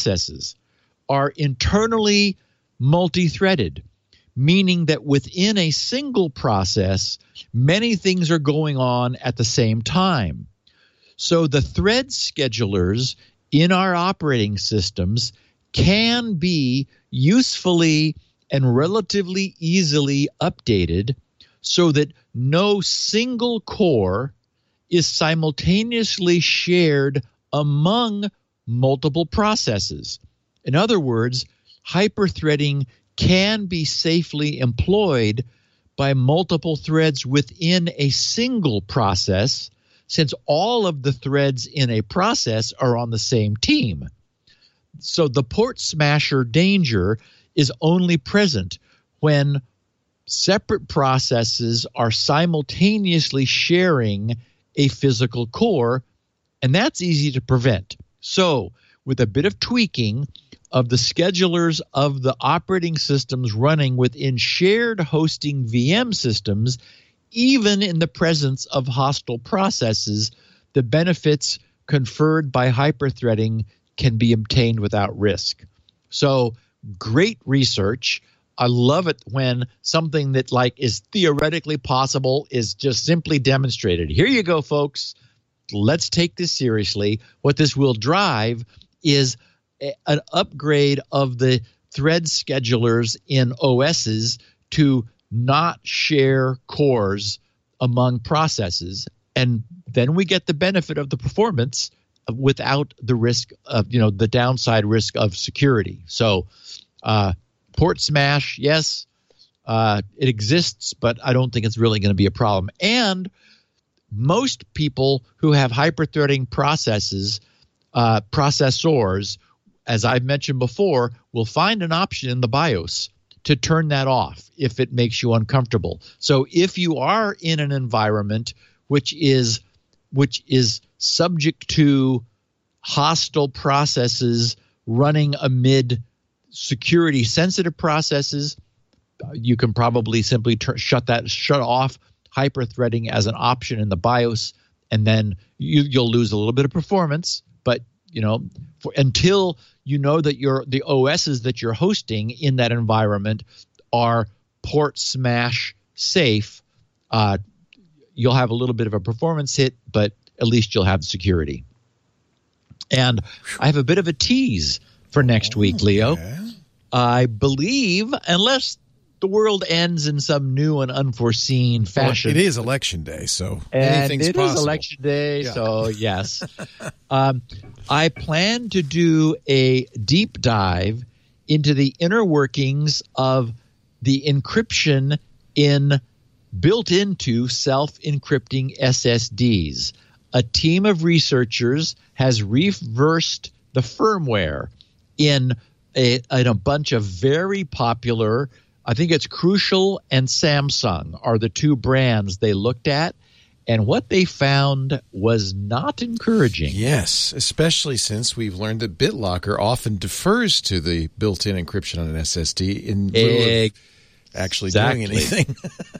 Speaker 4: multi-threaded, meaning that within a single process, many things are going on at the same time. So the thread schedulers in our operating systems can be usefully and relatively easily updated so that no single core is simultaneously shared among multiple processes. In other words, hyperthreading can be safely employed by multiple threads within a single process, since all of the threads in a process are on the same team. So the port smasher danger is only present when separate processes are simultaneously sharing a physical core, and that's easy to prevent. So with a bit of tweaking of the schedulers of the operating systems running within shared hosting VM systems, even in the presence of hostile processes, the benefits conferred by hyperthreading can be obtained without risk. So great research. I love it when something that is theoretically possible is just simply demonstrated. Here you go, folks. Let's take this seriously. What this will drive is an upgrade of the thread schedulers in OSs to not share cores among processes. And then we get the benefit of the performance without the risk of, the downside risk of security. So port smash, yes, it exists, but I don't think it's really going to be a problem. And most people who have hyperthreading processors, as I've mentioned before, will find an option in the BIOS to turn that off if it makes you uncomfortable. So if you are in an environment which is subject to hostile processes running amid security sensitive processes, you can probably simply shut off hyperthreading as an option in the BIOS, and then you'll lose a little bit of performance, but until you know that the OSs that you're hosting in that environment are port smash safe, you'll have a little bit of a performance hit, but at least you'll have security. And I have a bit of a tease for next week, Leo. I believe, unless the world ends in some new and unforeseen fashion.
Speaker 1: Well, it is election day, so
Speaker 4: anything's possible. It is election day,
Speaker 1: yeah.
Speaker 4: So yes. I plan to do a deep dive into the inner workings of the encryption built into self-encrypting SSDs. A team of researchers has reversed the firmware in a bunch of very popular, I think it's Crucial and Samsung are the two brands they looked at, and what they found was not encouraging.
Speaker 1: Yes, especially since we've learned that BitLocker often defers to the built-in encryption on an SSD in lieu of actually doing anything.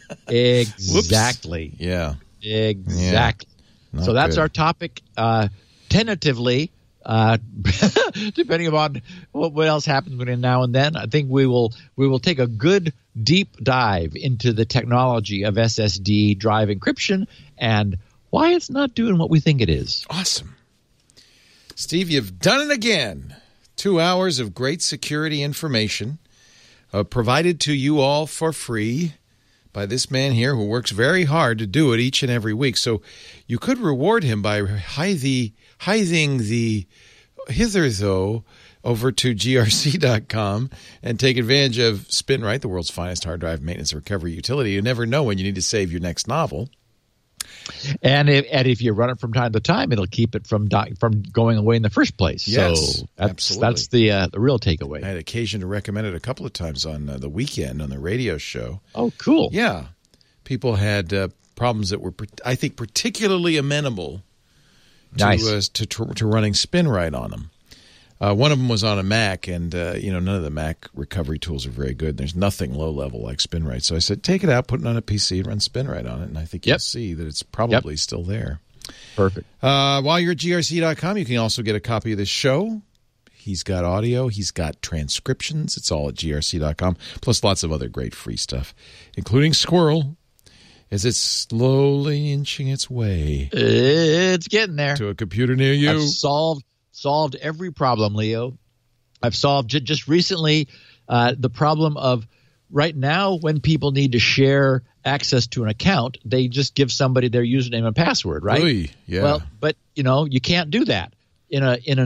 Speaker 4: Exactly.
Speaker 1: Yeah.
Speaker 4: Exactly.
Speaker 1: Yeah.
Speaker 4: So that's
Speaker 1: good.
Speaker 4: our topic. Tentatively, depending upon what else happens between now and then, I think we will take a good deep dive into the technology of SSD drive encryption and why it's not doing what we think it is.
Speaker 1: Awesome. Steve, you've done it again. 2 hours of great security information provided to you all for free by this man here who works very hard to do it each and every week. So you could reward him by hithing the hitherto over to grc.com and take advantage of SpinRite, the world's finest hard drive maintenance and recovery utility. You never know when you need to save your next novel.
Speaker 4: And if you run it from time to time, it'll keep it from going away in the first place.
Speaker 1: Yes,
Speaker 4: so
Speaker 1: absolutely.
Speaker 4: That's the real takeaway.
Speaker 1: I had occasion to recommend it a couple of times on the weekend on the radio show.
Speaker 4: Oh, cool.
Speaker 1: Yeah. People had problems that were, I think, particularly amenable to running SpinRite on them. One of them was on a Mac, and none of the Mac recovery tools are very good. There's nothing low-level like SpinRite. So I said, take it out, put it on a PC, and run SpinRite on it, and I think you'll see that it's probably still there.
Speaker 4: Perfect.
Speaker 1: While you're at grc.com, you can also get a copy of this show. He's got audio. He's got transcriptions. It's all at grc.com, plus lots of other great free stuff, including Squirrel, as it's slowly inching its way.
Speaker 4: It's getting there.
Speaker 1: To a computer near you.
Speaker 4: I've solved every problem, Leo. I've solved just recently the problem of right now when people need to share access to an account, they just give somebody their username and password, right?
Speaker 1: Oy, yeah.
Speaker 4: Well, but you can't do that in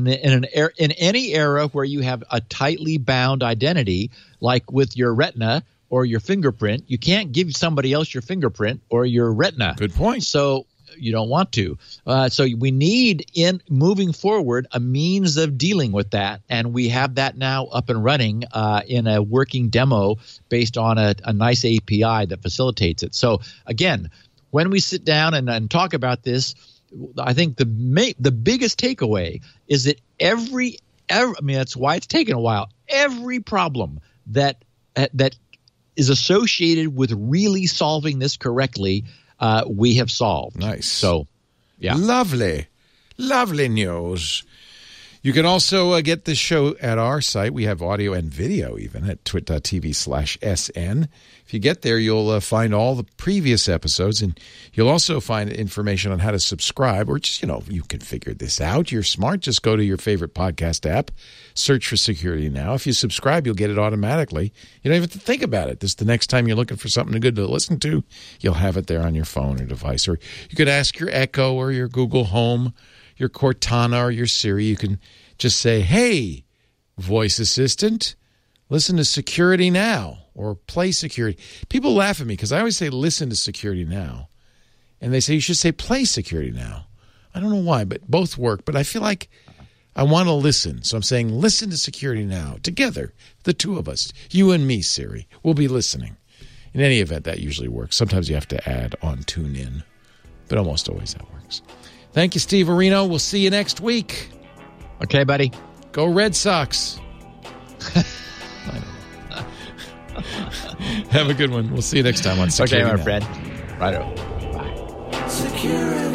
Speaker 4: any era where you have a tightly bound identity, like with your Retina or your fingerprint. You can't give somebody else your fingerprint or your Retina.
Speaker 1: Good point.
Speaker 4: So you don't want to. So we need, in moving forward, a means of dealing with that, and we have that now up and running in a working demo based on a nice API that facilitates it. So again, when we sit down and talk about this, I think the biggest takeaway is that every I mean, that's why it's taken a while. Every problem that is associated with really solving this correctly, we have solved.
Speaker 1: Nice.
Speaker 4: So, yeah.
Speaker 1: Lovely news. You can also get this show at our site. We have audio and video even at twit.tv/SN. If you get there, you'll find all the previous episodes, and you'll also find information on how to subscribe, or just, you can figure this out. You're smart. Just go to your favorite podcast app, search for Security Now. If you subscribe, you'll get it automatically. You don't even have to think about it. The next time you're looking for something good to listen to, you'll have it there on your phone or device. Or you could ask your Echo or your Google Home, your Cortana or your Siri. You can just say, hey, voice assistant, listen to Security Now or play Security. People laugh at me because I always say listen to Security Now. And they say you should say play Security Now. I don't know why, but both work. But I feel like I want to listen. So I'm saying listen to Security Now. Together, the two of us, you and me, Siri, we'll be listening. In any event, that usually works. Sometimes you have to add on TuneIn, but almost always that works. Thank you, Steve Areno. We'll see you next week.
Speaker 4: Okay, buddy.
Speaker 1: Go Red Sox. Have a good one. We'll see you next time on Security
Speaker 4: Okay, my
Speaker 1: Now.
Speaker 4: friend. Righto. Bye.
Speaker 2: Security.